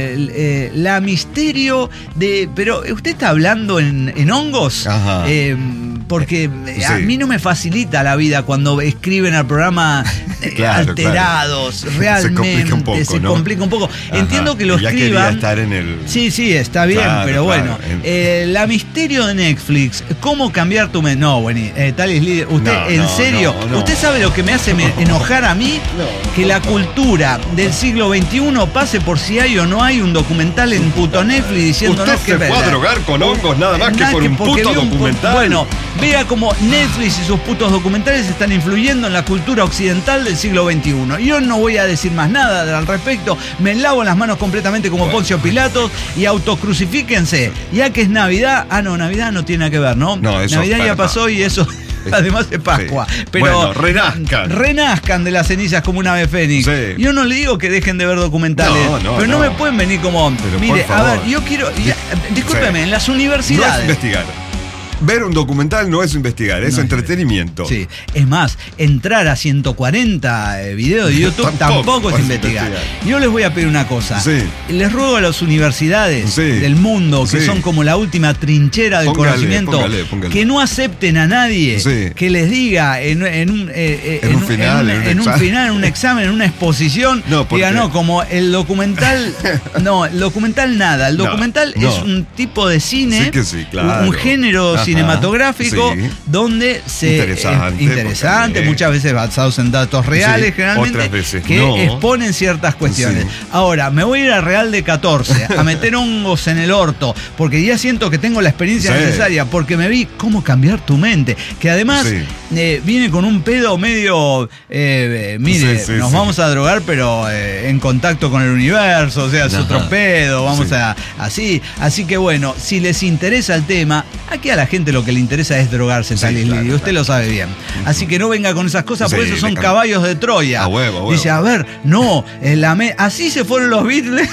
eh, la misterio de. Pero, ¿usted está hablando en, en hongos? Ajá. Eh, porque eh, a Sí. mí no me facilita la vida cuando escriben al programa eh, Claro, alterados, claro. realmente. Se complica un poco, se ¿no? complica un poco. Ajá. Entiendo que lo Ya quería escriban. estar en el. Sí, sí, está bien, Claro, pero claro. bueno. En- Eh, la misterio de Netflix, ¿cómo cambiar tu mente? No, bueno, eh, Talis Lillis, usted, No, en no, serio, no, no. ¿usted sabe lo que me hace me- enojar a mí? Que la cultura del siglo veintiuno pase por si hay o no hay un documental en puto Netflix diciéndonos Usted que se fue a drogar con hongos nada más que Nada por un porque puto vi un pu- documental. Bueno, vea cómo Netflix y sus putos documentales están influyendo en la cultura occidental del siglo veintiuno. Yo no voy a decir más nada al respecto. Me lavo las manos completamente como Poncio Pilatos y autocrucifíquense. Ya que es Navidad. Ah, no, Navidad no tiene nada que ver, ¿no? No, eso Navidad ya para- pasó y eso. Además es Pascua. Sí. Pero Bueno, renazcan. renazcan de las cenizas como una ave fénix. Sí. Yo no le digo que dejen de ver documentales. No, no, pero no, no. me pueden venir como. Pero, mire, por a ver, favor. yo quiero. ya, discúlpeme, Sí. en las No es universidades. investigar. Ver un documental no es investigar, es No, entretenimiento. Sí, es más, entrar a ciento cuarenta eh, videos de YouTube Tampoco tampoco, es es investigar. investigar. Yo les voy a pedir una cosa. Sí. Les ruego a las universidades Sí. del mundo, que Sí. son como la última trinchera del Póngale, conocimiento, póngale, póngale. que no acepten a nadie Sí. que les diga en, en un, eh, eh, En un final, en en un en un examen. final, en un examen, en una exposición, No, porque- diga, no, como el documental, no, el documental nada. El No, documental no. es un tipo de cine, Sí que sí, un- claro. un género Ajá, cinematográfico sí. donde se Interesante, eh, interesante, porque- muchas veces basados en datos reales, Sí, generalmente, otras veces que no. exponen ciertas cuestiones. Sí. Ahora, me voy a ir a Real de catorce, a meter hongos en el orto, porque ya siento que tengo la experiencia Sí. necesaria, porque me vi cómo cambiar tu mente, que además Sí. eh, viene con un pedo medio, eh, eh, mire, Sí, sí, nos sí. vamos a drogar, pero eh, en contacto con el universo, o sea, es Ajá. otro pedo, vamos Sí. a así. Así que bueno, si les interesa el tema, aquí a la gente lo que le interesa es drogarse, Sí, Talis claro, Lillis, usted lo sabe bien. Así que no venga con esas cosas, por Sí, eso son le cam- caballos de Troya. A huevo, a huevo. Dice, a ver, no, en la me- así se fueron los Beatles.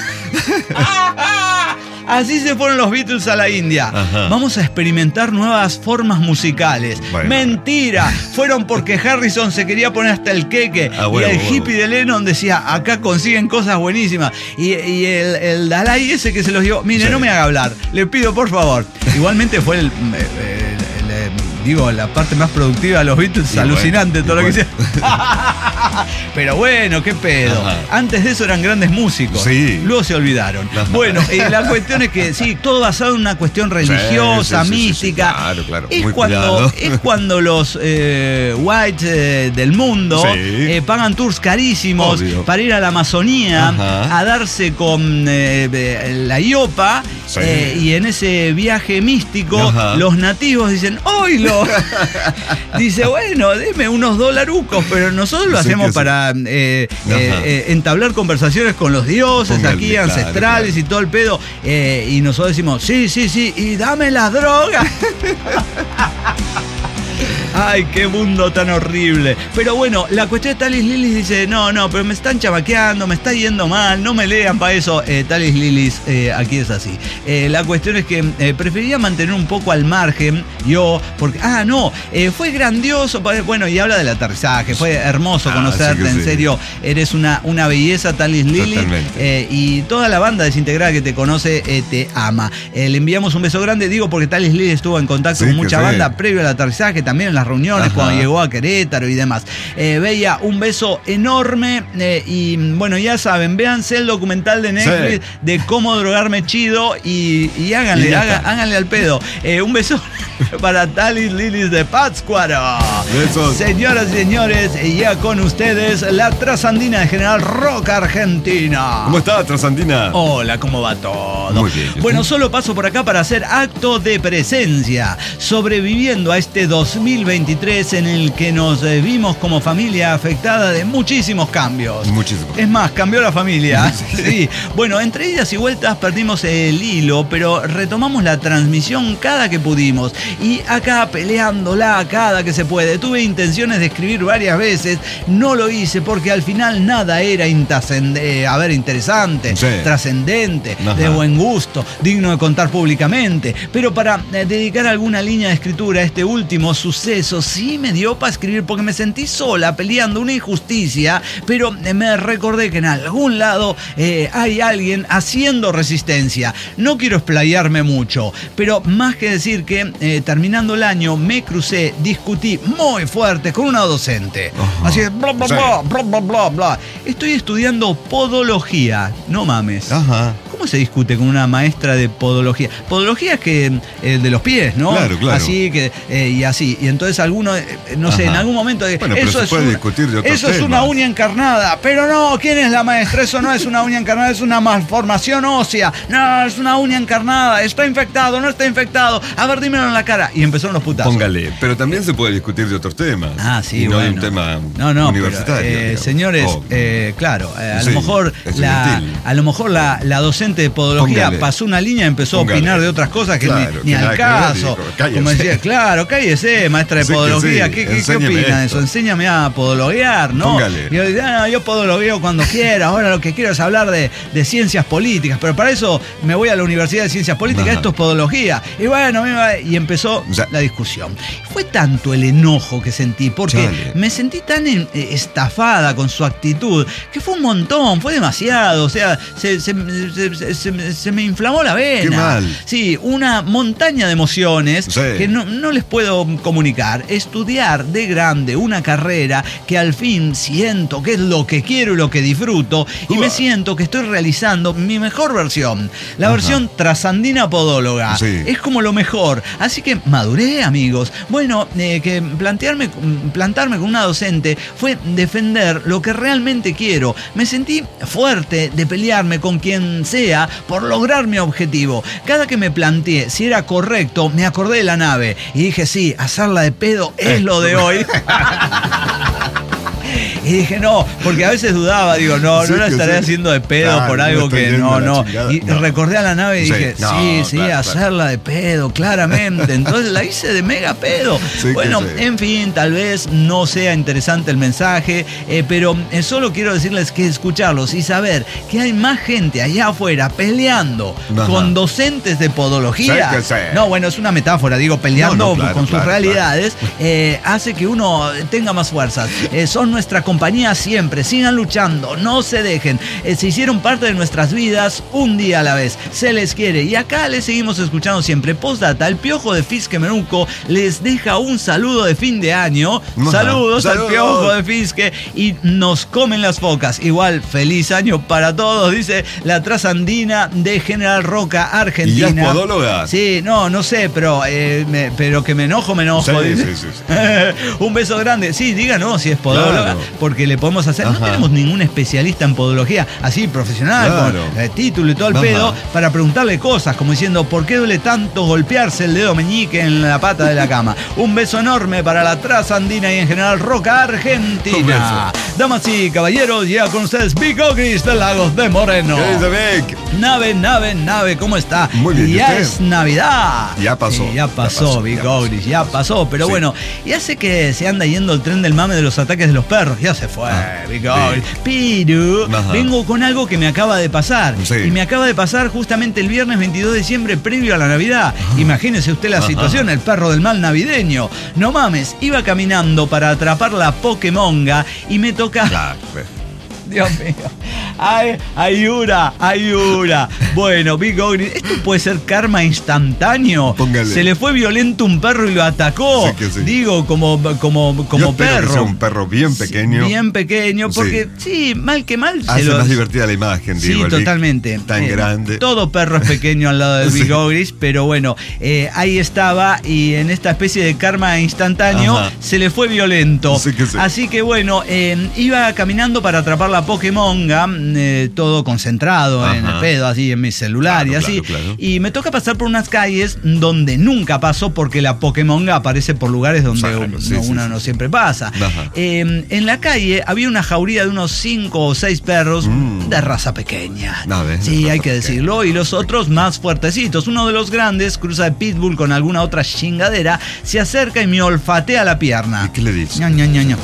Así se fueron los Beatles a la India. Ajá. Vamos a experimentar nuevas formas musicales. Bueno. Mentira. Fueron porque Harrison se quería poner hasta el queque. Ah, y huevo, el huevo. hippie de Lennon decía, acá consiguen cosas buenísimas. Y, y el, el Dalai ese que se los llevó. Mire, Sí. no me haga hablar. Le pido por favor. Igualmente fue el... el- el- el- digo, la parte más productiva de los Beatles, Y alucinante bueno, todo y lo que bueno. hicieron. Pero bueno, qué pedo. Ajá. Antes de eso eran grandes músicos. Sí. Luego se olvidaron. Ajá. Bueno, eh, la cuestión es que sí, todo basado en una cuestión religiosa, Sí, sí, sí, sí, mística. sí, claro, claro. Es Muy cuando, cuidado. es cuando los eh, whites eh, del mundo Sí. eh, pagan tours carísimos Obvio. para ir a la Amazonía Ajá. a darse con eh, eh, la iopa. Sí. Eh, y en ese viaje místico, Ajá. los nativos dicen, ¡oilo! Dice, bueno, deme unos dolarucos, pero nosotros lo Sí, hacemos que sí. para eh, Ajá. eh, eh, entablar conversaciones con los dioses Póngale, aquí, claro, ancestrales claro. y todo el pedo. Eh, y nosotros decimos, sí, sí, sí, y dame las drogas. Ay, qué mundo tan horrible. Pero bueno, la cuestión de Talis Lillis dice, no, no, pero me están chamaqueando, me está yendo mal, no me lean para eso. Eh, Talis Lillis, eh, aquí es así. Eh, la cuestión es que eh, prefería mantener un poco al margen yo, porque, ah, no, eh, fue grandioso, pa- bueno, y habla del aterrizaje, fue hermoso Ah, conocerte, sí que en sí. serio, eres una, una belleza, Talis Lillis. Totalmente. Eh, y toda la banda desintegrada que te conoce eh, te ama. Eh, le enviamos un beso grande, digo, porque Talis Lillis estuvo en contacto Sí, con que mucha sí. banda previo al aterrizaje, también en las reuniones, Ajá. cuando llegó a Querétaro y demás. Eh, Bella, un beso enorme eh, y bueno, ya saben, véanse el documental de Netflix Sí. de cómo drogarme chido y, y háganle, Y ya haga- está. háganle al pedo. Eh, un beso para Talis Lillis de Pátzcuaro. Besos. Señoras y señores, ya con ustedes la trasandina de General Rock Argentina. ¿Cómo está, Trasandina? Hola, ¿cómo va todo? Muy bien. Bueno, solo paso por acá para hacer acto de presencia, sobreviviendo a este dos mil veintitrés en el que nos eh, vimos como familia afectada de muchísimos cambios. Muchísimo. Es más, cambió la familia. Sí. Sí. Bueno, entre idas y vueltas perdimos el hilo, pero retomamos la transmisión cada que pudimos. Y acá peleándola cada que se puede. Tuve intenciones de escribir varias veces, no lo hice porque al final nada era intascend- eh, a ver, interesante, Sí. trascendente, Ajá. de buen gusto, digno de contar públicamente. Pero para eh, dedicar alguna línea de escritura a este último suceso, sí me dio para escribir porque me sentí sola peleando una injusticia, pero eh, me recordé que en algún lado eh, hay alguien haciendo resistencia. No quiero explayarme mucho, pero más que decir que eh, terminando el año me crucé, discutí muy fuerte con una docente. Ajá. Así es, bla, bla, Sí. bla, bla, bla, bla, bla. Estoy estudiando podología, no mames. Ajá. ¿Cómo se discute con una maestra de podología? Podología es que eh, de los pies, ¿no? Claro, claro. Así que eh, y así. Y entonces alguno, eh, no sé, Ajá. en algún momento eh, Bueno, pero eso se es puede una- discutir de otros eso es temas. una uña encarnada. Pero no, ¿quién es la maestra? Eso no es una uña encarnada, es una malformación ósea. No, es una uña encarnada. Está infectado, no está infectado. A ver, dímelo en la cara. Y empezaron los putazos. Póngale. Pero también se puede discutir de otros temas. Ah, sí, y no bueno. de un tema no, no, universitario. pero, eh, digamos. señores, Oh. eh, claro, eh, a Sí, lo mejor es la, estudiantil. a lo mejor la, la docente de podología Póngale. pasó una línea y empezó Póngale. a opinar de otras cosas que Claro, ni, ni que al nada que ver, caso. dijo, cállese. Como decía, claro, cállese, maestra de Sí que podología. sí, ¿Qué, qué, qué enséñeme opina de esto. eso? Enséñame a podologuear, ¿no? Póngale. Y yo decía, ah, yo podologueo cuando quiera. Ahora lo que quiero es hablar de, de ciencias políticas, pero para eso me voy a la Universidad de Ciencias Políticas. Ajá. Esto es podología. Y bueno, me va- y empezó Ya. la discusión. Fue tanto el enojo que sentí, porque Chale. me sentí tan en- eh, estafada con su actitud, que fue un montón, fue demasiado, o sea, se, se- se- se- se- se me inflamó la vena. Qué mal. Sí, una montaña de emociones Sí. que no, no les puedo comunicar. Estudiar de grande una carrera que al fin siento que es lo que quiero y lo que disfruto, y Uah. me siento que estoy realizando mi mejor versión, la Ajá. versión trasandina podóloga. Sí. Es como lo mejor. Así que maduré, amigos. Bueno, eh, que plantearme, plantarme con una docente fue defender lo que realmente quiero. Me sentí fuerte de pelearme con quien sea por lograr mi objetivo. Cada que me planteé si era correcto, me acordé de la nave y dije, sí, hacerla de pedo es lo de hoy. Y dije, no, porque a veces dudaba, digo, no, Sí, no la que estaré sí. haciendo de pedo Claro, por no algo estoy que yendo no, a la no. chingada. Y No. recordé a la nave y Sí, dije, no, sí, sí, claro, hacerla de pedo, claramente. Entonces la hice de mega pedo. Sí, que Bueno, sí. en fin, tal vez no sea interesante el mensaje, eh, pero eh, solo quiero decirles que escucharlos y saber que hay más gente allá afuera peleando Ajá. con docentes de podología. Sí, que sí. No, bueno, es una metáfora, digo, peleando No, no, claro, con sus claro, realidades, eh, hace que uno tenga más fuerzas. Eh, son nuestra compañía. compañía siempre. Sigan luchando, no se dejen. Eh, se hicieron parte de nuestras vidas un día a la vez. Se les quiere. Y acá les seguimos escuchando siempre. Postdata, el Piojo de Fisque Menuco les deja un saludo de fin de año. Ajá. Saludos, Saludos al Piojo de Fisque. Y nos comen las focas. Igual, feliz año para todos, dice la trasandina de General Roca, Argentina. ¿Y ya es podóloga? Sí, no, no sé, pero, eh, me, pero que me enojo, me enojo. Sí, dice. sí, sí, sí. Un beso grande. Sí, díganos si es podóloga, Claro. porque le podemos hacer. Ajá. No tenemos ningún especialista en podología, así profesional, Claro. con eh, título y todo el Ajá. pedo, para preguntarle cosas, como diciendo, ¿por qué duele tanto golpearse el dedo meñique en la pata de la cama? Un beso enorme para la trasandina y en general Roca, Argentina. Damas y caballeros, ya con ustedes Big Ogris de Lagos de Moreno. ¿Qué dice Vic? Nave, nave, nave, ¿cómo está? Muy bien, ¿y Ya usted? es Navidad. Ya pasó, Sí, ya ya pasó, pasó, Big ya pasó. Ogris, ya pasó. Pero Sí. bueno, ya sé que se anda yendo el tren del mame de los ataques de los perros. Ya se fue, Ah, Big sí. Ogris. Pero Ajá. vengo con algo que me acaba de pasar. Sí. Y me acaba de pasar justamente el viernes veintidós de diciembre, previo a la Navidad. Imagínese usted la Ajá. situación, el perro del mal navideño. No mames, iba caminando para atrapar la Pokémonga y me toca... Claro, pues. Dios mío. Ay, ayura, ayura. Bueno, Big Ogris, esto puede ser karma instantáneo. Póngale. Se le fue violento un perro y lo atacó. Sí que sí. Digo, como, como, como Yo espero perro. que sea un perro bien pequeño. Bien pequeño, porque sí, mal que mal. se Hace lo- más divertida la imagen, Sí, digo. el Vic totalmente. Tan Eh, grande. Todo perro es pequeño al lado del Sí. Big Ogris, pero bueno, eh, ahí estaba y en esta especie de karma instantáneo Ajá. se le fue violento. Sí que sí. Así que bueno, eh, iba caminando para atrapar la Pokémonga, eh, todo concentrado en Ajá. el pedo, así en mi celular Claro, y así. claro, claro. Y me toca pasar por unas calles donde nunca paso porque la Pokémonga aparece por lugares donde Claro, uno, sí, sí, uno sí. no siempre pasa. Ajá. Eh, en la calle había una jauría de unos cinco o seis perros Mm. de raza pequeña. A ver, Sí, de hay raza que pequeña. decirlo. Y los otros más fuertecitos. Uno de los grandes cruza de pitbull con alguna otra chingadera, se acerca y me olfatea la pierna. ¿Y qué le dice? Ña, ña, ña, ña.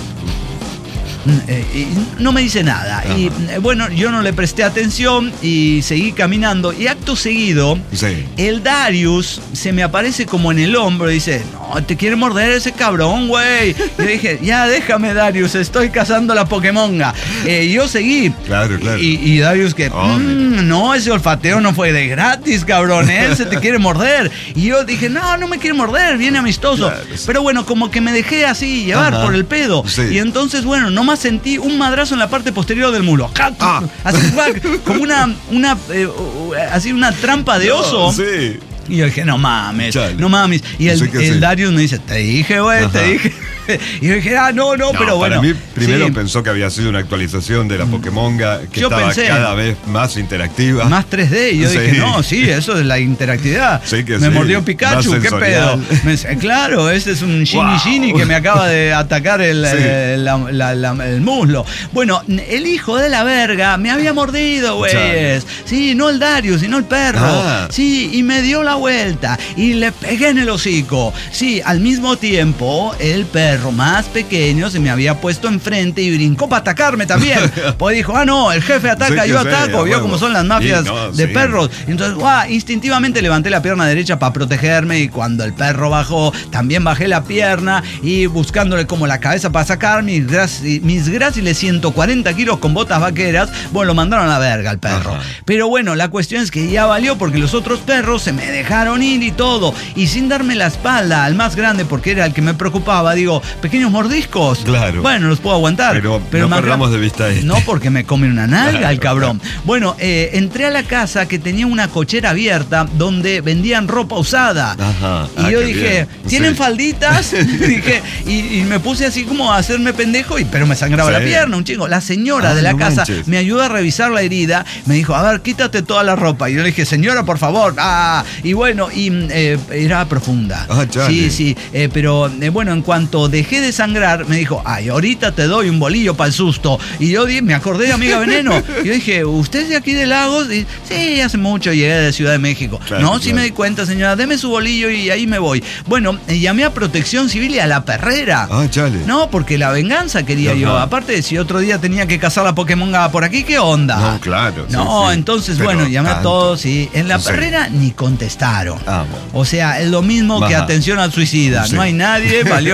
Eh, y no me dice nada. Ajá. Y eh, bueno, yo no le presté atención y seguí caminando. Y acto seguido, Sí. el Darius se me aparece como en el hombro y dice, no, te quiere morder ese cabrón, güey. Yo dije, ya déjame, Darius, estoy cazando la Pokémonga. Eh, yo seguí. Claro, claro. Y, y Darius que, Oh, "Mm, no, ese olfateo no fue de gratis, cabrón, él se te quiere morder. Y yo dije, no, no me quiere morder, viene amistoso. Claro, sí. Pero bueno, como que me dejé así llevar Ajá. por el pedo. Sí. Y entonces, bueno, nomás sentí un madrazo en la parte posterior del muslo. Ah. Así, como una, una eh, así una trampa de oso. No, sí. Y yo dije, no mames, Chale. no mames. Y el, Sí que el sí. Darius me dice, te dije, güey, te Ajá. dije. Y yo dije, ah, no, no, No, pero bueno. para mí, primero sí. pensó que había sido una actualización de la Pokémonga que Yo estaba pensé. cada vez más interactiva. Más tres D. Y yo Sí. dije, no, sí, eso es la interactividad. Sí que me sí. mordió Pikachu, Más ¿qué pedo? sensorial. Me dice, claro, ese es un Shiny Wow. Shiny que me acaba de atacar el, Sí. eh, la- la- la- el muslo. Bueno, el hijo de la verga me había mordido, güeyes. Sí, no el Darius, sino el perro. Ah. Sí, y me dio la vuelta y le pegué en el hocico. Sí, al mismo tiempo, el perro más pequeño se me había puesto enfrente y brincó para atacarme también. Pues dijo, ah, no, el jefe ataca, Sí, yo que sí, ataco. a Vio huevo. cómo son las mafias Sí, no, de sí. perros. Y entonces, guau, instintivamente levanté la pierna derecha para protegerme y cuando el perro bajó, también bajé la pierna y buscándole como la cabeza para sacar mis, gráci- mis gráciles ciento cuarenta kilos con botas vaqueras, bueno, lo mandaron a la verga al perro. Ajá. Pero bueno, la cuestión es que ya valió porque los otros perros se me dejaron ir y todo. Y sin darme la espalda al más grande porque era el que me preocupaba, digo, pequeños mordiscos. Claro. Bueno, los puedo aguantar. Pero no el más perdamos gra- de vista este. No, porque me come una nalga Claro, el cabrón. Bueno, eh, entré a la casa que tenía una cochera abierta donde vendían ropa usada. Ajá. Y Ah, yo qué dije, bien. ¿tienen Sí. falditas? dije, y, y me puse así como a hacerme pendejo, y, pero me sangraba Sí. la pierna, un chingo. La señora Ah, de la no casa manches. me ayudó a revisar la herida. Me dijo, a ver, quítate toda la ropa. Y yo le dije, señora, por favor. Ah, y bueno, y eh, era profunda. Ah, chale. sí, sí. eh, pero eh, bueno, en cuanto dejé de sangrar, me dijo, ay, ahorita te doy un bolillo para el susto. Y yo di- me acordé de Amiga Veneno. Y yo dije, ¿usted es de aquí de Lagos? Y, sí, hace mucho llegué de Ciudad de México. Claro, no, sí claro. me di cuenta, señora, deme su bolillo y ahí me voy. Bueno, eh, llamé a Protección Civil y a la perrera. Ah, chale. No, porque la venganza quería Ajá. yo. Aparte, de si otro día tenía que cazar la Pokémonga por aquí, ¿qué onda? No, claro. sí, No, sí. entonces, Pero bueno, llamé a tanto. todos y en la Sí. perrera ni contestaron. Ah, bueno. O sea, es lo mismo que Ajá. atención al suicida. Sí. No hay nadie, valió verga.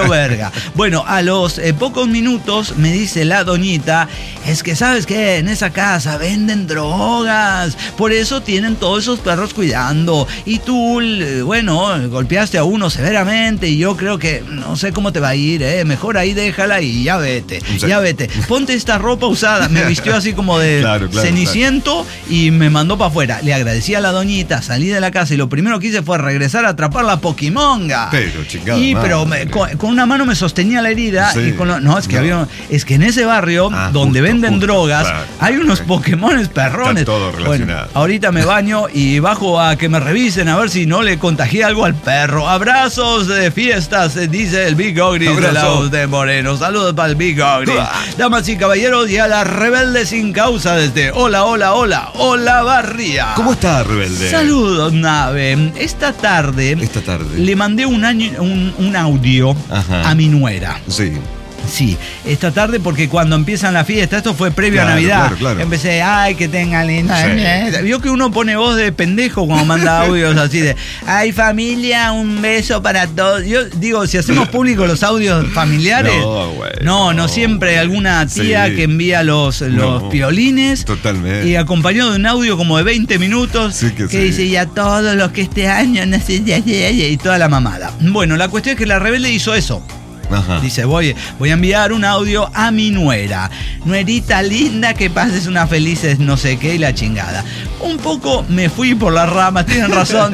Poquimonga. Bueno, a los eh, pocos minutos me dice la doñita, es que ¿sabes qué? En esa casa venden drogas, por eso tienen todos esos perros cuidando. Y tú, eh, bueno, golpeaste a uno severamente y yo creo que no sé cómo te va a ir, ¿eh? Mejor ahí déjala y ya vete, sí. ya vete. Ponte esta ropa usada. Me vistió así como de claro, claro, ceniciento claro. y me mandó para afuera. Le agradecí a la doñita, salí de la casa y lo primero que hice fue regresar a atrapar la Poquimonga. Pero, chingada, y pero me, con, con una mano me sostenía la herida sí. y con lo, no, es que no. había es que en ese barrio ah, donde justo, venden justo, drogas claro, hay unos claro. Pokémones perrones. Está todo relacionado. Bueno, ahorita me baño y bajo a que me revisen a ver si no le contagié algo al perro. Abrazos de fiestas, dice el Big Ogri de la voz de Moreno. Saludos para el Big Ogri. Damas y caballeros, y a la rebelde sin causa desde Hola, hola, hola, hola Barría. ¿Cómo está, rebelde? Saludos, nave. Esta tarde, Esta tarde. le mandé un, año, un, un audio Ajá. a mi nuera. Sí. Sí, esta tarde porque cuando empiezan la fiesta, esto fue previo claro, a Navidad, claro, claro. empecé, ay, que tengan linda. Sí. Vio que uno pone voz de pendejo cuando manda audios así de, ay, familia, un beso para todos. Yo digo, si hacemos público los audios familiares, no, güey, no, no, no siempre hay alguna tía sí. que envía los, los no, piolines. Totalmente. Y acompañado de un audio como de veinte minutos sí que, que sí. dice, y a todos los que este año, no sé, ya, ya, ya, y toda la mamada. Bueno, la cuestión es que la rebelde hizo eso. Ajá. Dice, voy, voy a enviar un audio a mi nuera. Nuerita linda, que pases una feliz no sé qué y la chingada. Un poco me fui por las ramas, tienen razón.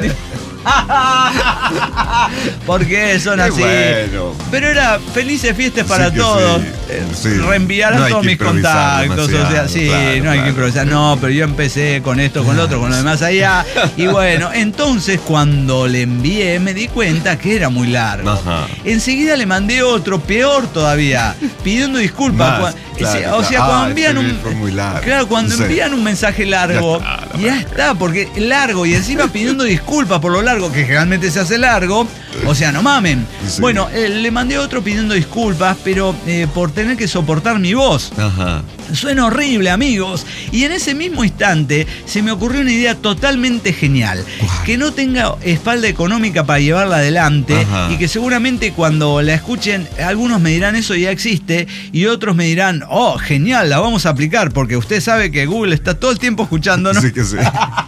Porque son así. Bueno. Pero era felices fiestas para sí todos. Sí. Sí. Reenviar no todos mis contactos. O sea, sí, claro, no hay claro. que improvisar. No, pero yo empecé con esto, con lo otro, con lo demás allá. Y bueno, entonces cuando le envié me di cuenta que era muy largo. Ajá. Enseguida le mandé otro, peor todavía, pidiendo disculpas. Más, claro, o sea, claro. cuando ah, envían un. Fue muy largo. Claro, cuando sí. envían un mensaje largo, ya está, ya está, porque largo y encima pidiendo disculpas por lo largo, que generalmente se hace largo. O sea, no mamen. Sí. Bueno, eh, le mandé otro pidiendo disculpas, pero eh, por tener que soportar mi voz. Ajá. Suena horrible, amigos. Y en ese mismo instante se me ocurrió una idea totalmente genial. Wow. Que no tenga espalda económica para llevarla adelante. Ajá. Y que seguramente cuando la escuchen, algunos me dirán eso ya existe y otros me dirán, oh, genial, la vamos a aplicar, porque usted sabe que Google está todo el tiempo escuchándonos. Sí que sí.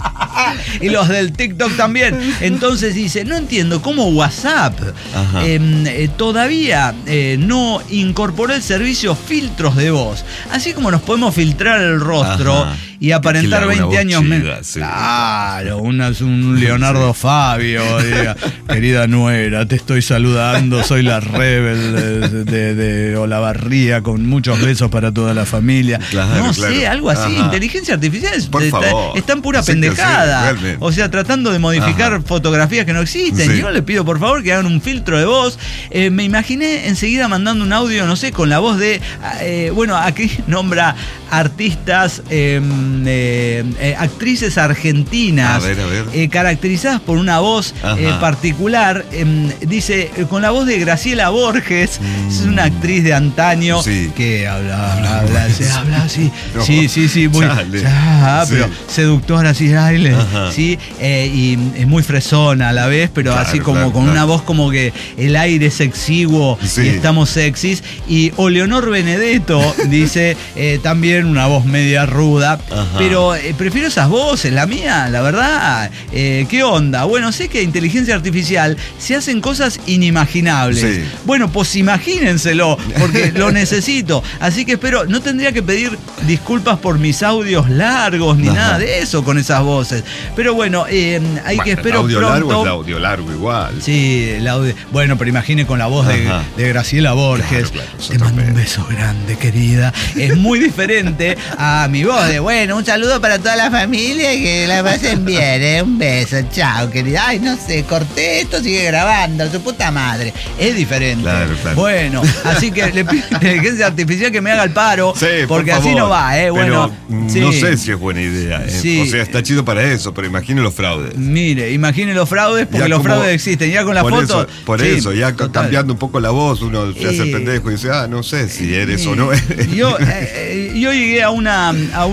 Y los del TikTok también. Entonces dice, no entiendo cómo WhatsApp eh, eh, todavía eh, no incorporó el servicio filtros de voz. Así como nos podemos filtrar el rostro. Ajá. Y aparentar veinte años menos. Sí. Claro, una, un Leonardo sí. Fabio, diga, querida nuera, te estoy saludando, soy la rebelde de, de, de Olavarría, con muchos besos para toda la familia. Claro, no claro. sé, algo así. Ajá. Inteligencia artificial es, Por está, favor. está en pura sí pendejada. Sí, o sea, tratando de modificar Ajá. fotografías que no existen. Sí. Yo le pido por favor que hagan un filtro de voz. Eh, me imaginé enseguida mandando un audio, no sé, con la voz de, eh, bueno, aquí nombra artistas, eh, eh, eh, actrices argentinas, a ver, a ver. Eh, caracterizadas por una voz eh, particular. Eh, dice, eh, con la voz de Graciela Borges, mm. es una actriz de antaño sí. que habla, habla, habla, habla, se habla así. No. Sí, sí, sí, muy ya, sí. pero seductora, así, ay, sí, eh, y es muy fresona a la vez, pero claro, así como claro, con claro. una voz como que el aire es exiguo sí. y estamos sexys. Y Oleonor Benedetto dice eh, también una voz media ruda. Ajá. Pero eh, prefiero esas voces, la mía, la verdad, eh, ¿qué onda? Bueno, sé que inteligencia artificial se hacen cosas inimaginables. Sí. Bueno, pues imagínenselo, porque lo necesito. Así que espero, no tendría que pedir disculpas por mis audios largos ni Ajá. nada de eso con esas voces. Pero bueno, eh, hay bueno, que espero el audio pronto. Largo es el audio largo igual. Sí, el audio. Bueno, pero imagine con la voz de, de Graciela Borges. Claro, claro, te mando un beso grande, querida. Es muy diferente a mi voz de, bueno, un saludo para toda la familia, que la pasen bien, ¿eh? Un beso, chao, querida. Ay, no sé, corté esto, sigue grabando, su puta madre. Es diferente. Claro, claro. Bueno, así que le pido a la inteligencia artificial que me haga el paro, sí, porque por así no va, ¿eh? Bueno, pero sí. no sé si es buena idea, ¿eh? Sí. O sea, está chido para eso, pero imagine los fraudes. Mire, imagine los fraudes, porque ya los como, fraudes existen. Ya con la por foto. Eso, por sí, eso, ya total. Cambiando un poco la voz, uno se hace eh, pendejo y dice, ah, no sé si eres eh, o no eres. Yo, eh, yo llegué a una, a una sí.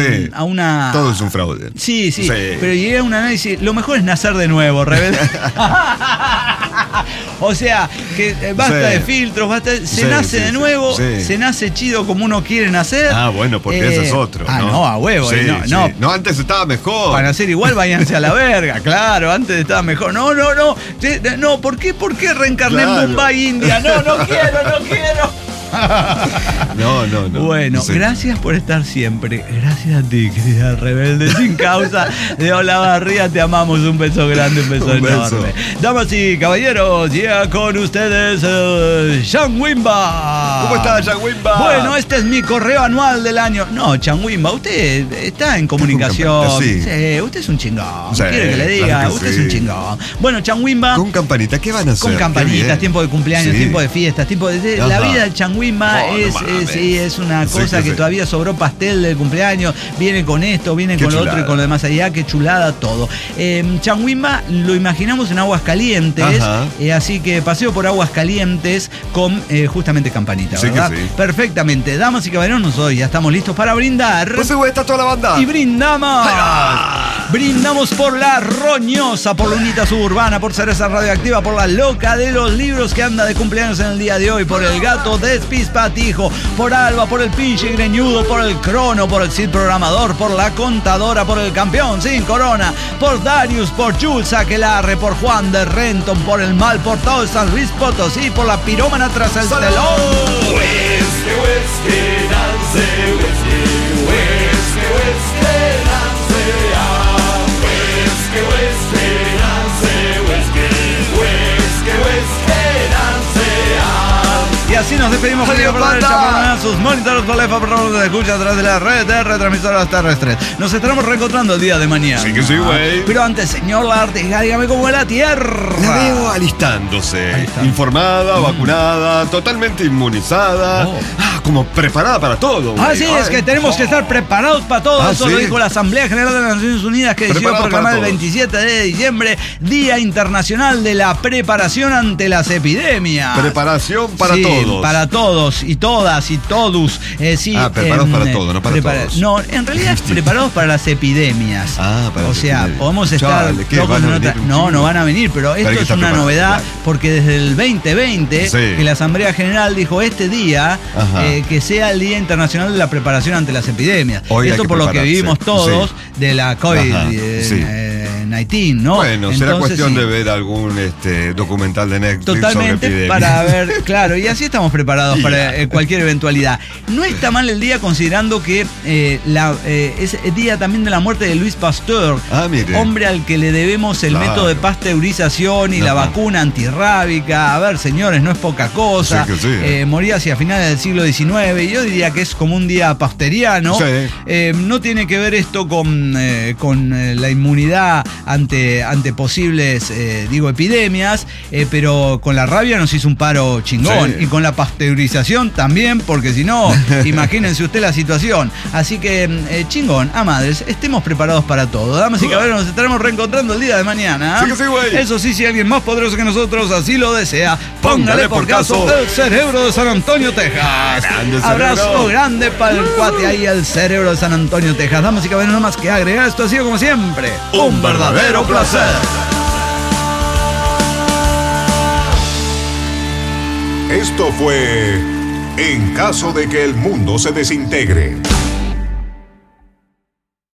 Sí. a una... Todo es un fraude. Sí, sí, Sí. pero llegué a un análisis, lo mejor es nacer de nuevo, rebelde. O sea, que eh, basta Sí. de filtros, basta, se Sí, nace sí, de sí, nuevo, sí. se nace chido como uno quiere nacer. Ah, bueno, porque Eh, ese es otro. Ah, no, no, a huevo. Sí, no, sí. no, No, antes estaba mejor. para nacer igual, váyanse a la verga, claro, antes estaba mejor. No, no, no, sí, no, ¿por qué, por qué reencarné Claro. en Mumbai, India? No, no quiero, no quiero. No, no, no. Bueno, Sí. gracias por estar siempre. Gracias a ti, querida rebelde sin causa de Olavarría. Te amamos. Un beso grande, un beso Un beso. enorme. Damas y caballeros, llega con ustedes eh, Chan Wimba. ¿Cómo está, Chan Wimba? Bueno, este es mi correo anual del año. No, Chan Wimba, usted está en comunicación. Sí. Sí, usted es un chingón. Sí, Quiere que le diga, claro que usted sí. es un chingón. Bueno, Chan Wimba. Con campanita, ¿qué van a hacer? Con Qué campanitas, bien. tiempo de cumpleaños, Sí. tiempo de fiestas, tiempo de... de- La Ajá. vida del Changuimba Oh, no es, mames. es, sí, es una Sí, cosa sí, que sí. todavía sobró pastel del cumpleaños, viene con esto, viene Qué con lo otro y chulada. con lo demás allá, qué chulada todo. Eh, Changuimba lo imaginamos en Aguas Calientes, Ajá. eh, así que paseo por Aguas Calientes con eh, justamente campanita, Sí que ¿verdad? sí. Perfectamente. Damas y caballeros, nosotros ya estamos listos para brindar. Pues güey, está toda la banda. Y brindamos. Brindamos por la Roñosa, por la Unita Suburbana, por Cereza Radioactiva, por la Loca de los Libros que anda de cumpleaños en el día de hoy, por el Gato Despispatijo, por Alba, por el Pinche Greñudo, por el Crono, por el Cid Programador, por la Contadora, por el Campeón Sin Corona, por Darius, por Jules Aquelarre, por Juan de Renton, por el Mal, por todo San Luis Potosí, por la Pirómana tras el telón. Y así nos despedimos con ¡Adiós, por derecha, banda! por una, sus monitores, por la por la de escucha a través de la red de retransmisoras terrestres. Nos estaremos reencontrando el día de mañana. Sí que sí, güey. Pero antes, señor Lartiga, dígame cómo es la tierra. La veo alistándose, Alistándose. informada, vacunada, totalmente inmunizada, Oh. ah, como preparada para todo. güey. Así es Ay, que tenemos que estar preparados para todo. Ah, Eso ¿sí? lo dijo la Asamblea General de las Naciones Unidas, que decidió Preparados proclamar para el todos. veintisiete de diciembre Día Internacional de la Preparación ante las Epidemias. Preparación para Sí, todos. Para todos y todas y todos. Eh, sí, Ah, preparados em, para eh, todo, no para prepara- todos. No, en realidad es preparados para las epidemias. Ah, para O las sea, epidemias. podemos estar Chale, ¿qué? locos ¿Van a en otra- venir un No, chingo? no van a venir, pero Pero esto hay que es estar una preparado, novedad claro. porque desde el veinte veinte Sí. que la Asamblea General dijo este día Ajá. eh, que sea el Día Internacional de la Preparación ante las epidemias. Hoy hay Esto que por lo que prepararse. vivimos todos de la COVID Ajá, diecinueve, ¿no? Bueno, será Entonces, cuestión sí. de ver algún este, documental de Netflix sobre Totalmente epidemias. para ver, claro, y así estamos preparados Y para ya. eh, cualquier eventualidad. No está mal el día considerando que eh, la, eh, es el día también de la muerte de Luis Pasteur, Ah, mire. hombre al que le debemos el Claro. método de pasteurización y la Ajá. vacuna antirrábica. A ver, señores, no es poca cosa. Sí que sí. Eh, moría hacia finales del siglo diecinueve y yo diría que es como un día pasteuriano. Sí. Eh, no tiene que ver esto con, eh, con eh, la inmunidad ante, ante posibles, eh, digo, epidemias, eh, pero con la rabia nos hizo un paro chingón. Sí. Y con la pasteurización también, porque si no, imagínense usted la situación. Así que, eh, chingón, a madres, estemos preparados para todo. Damas y caballeros, nos estaremos reencontrando el día de mañana. Sí que sí, güey. Eso sí, si alguien más poderoso que nosotros así lo desea, póngale, Póngale por por caso caso. el cerebro de San Antonio, Texas. Grande Abrazo cerebro. grande para el cuate ahí, el cerebro de San Antonio, Texas. Damas y caballeros, no más que agregar. Esto ha sido como siempre Un verdadero placer. Esto fue En caso de que el mundo se desintegre.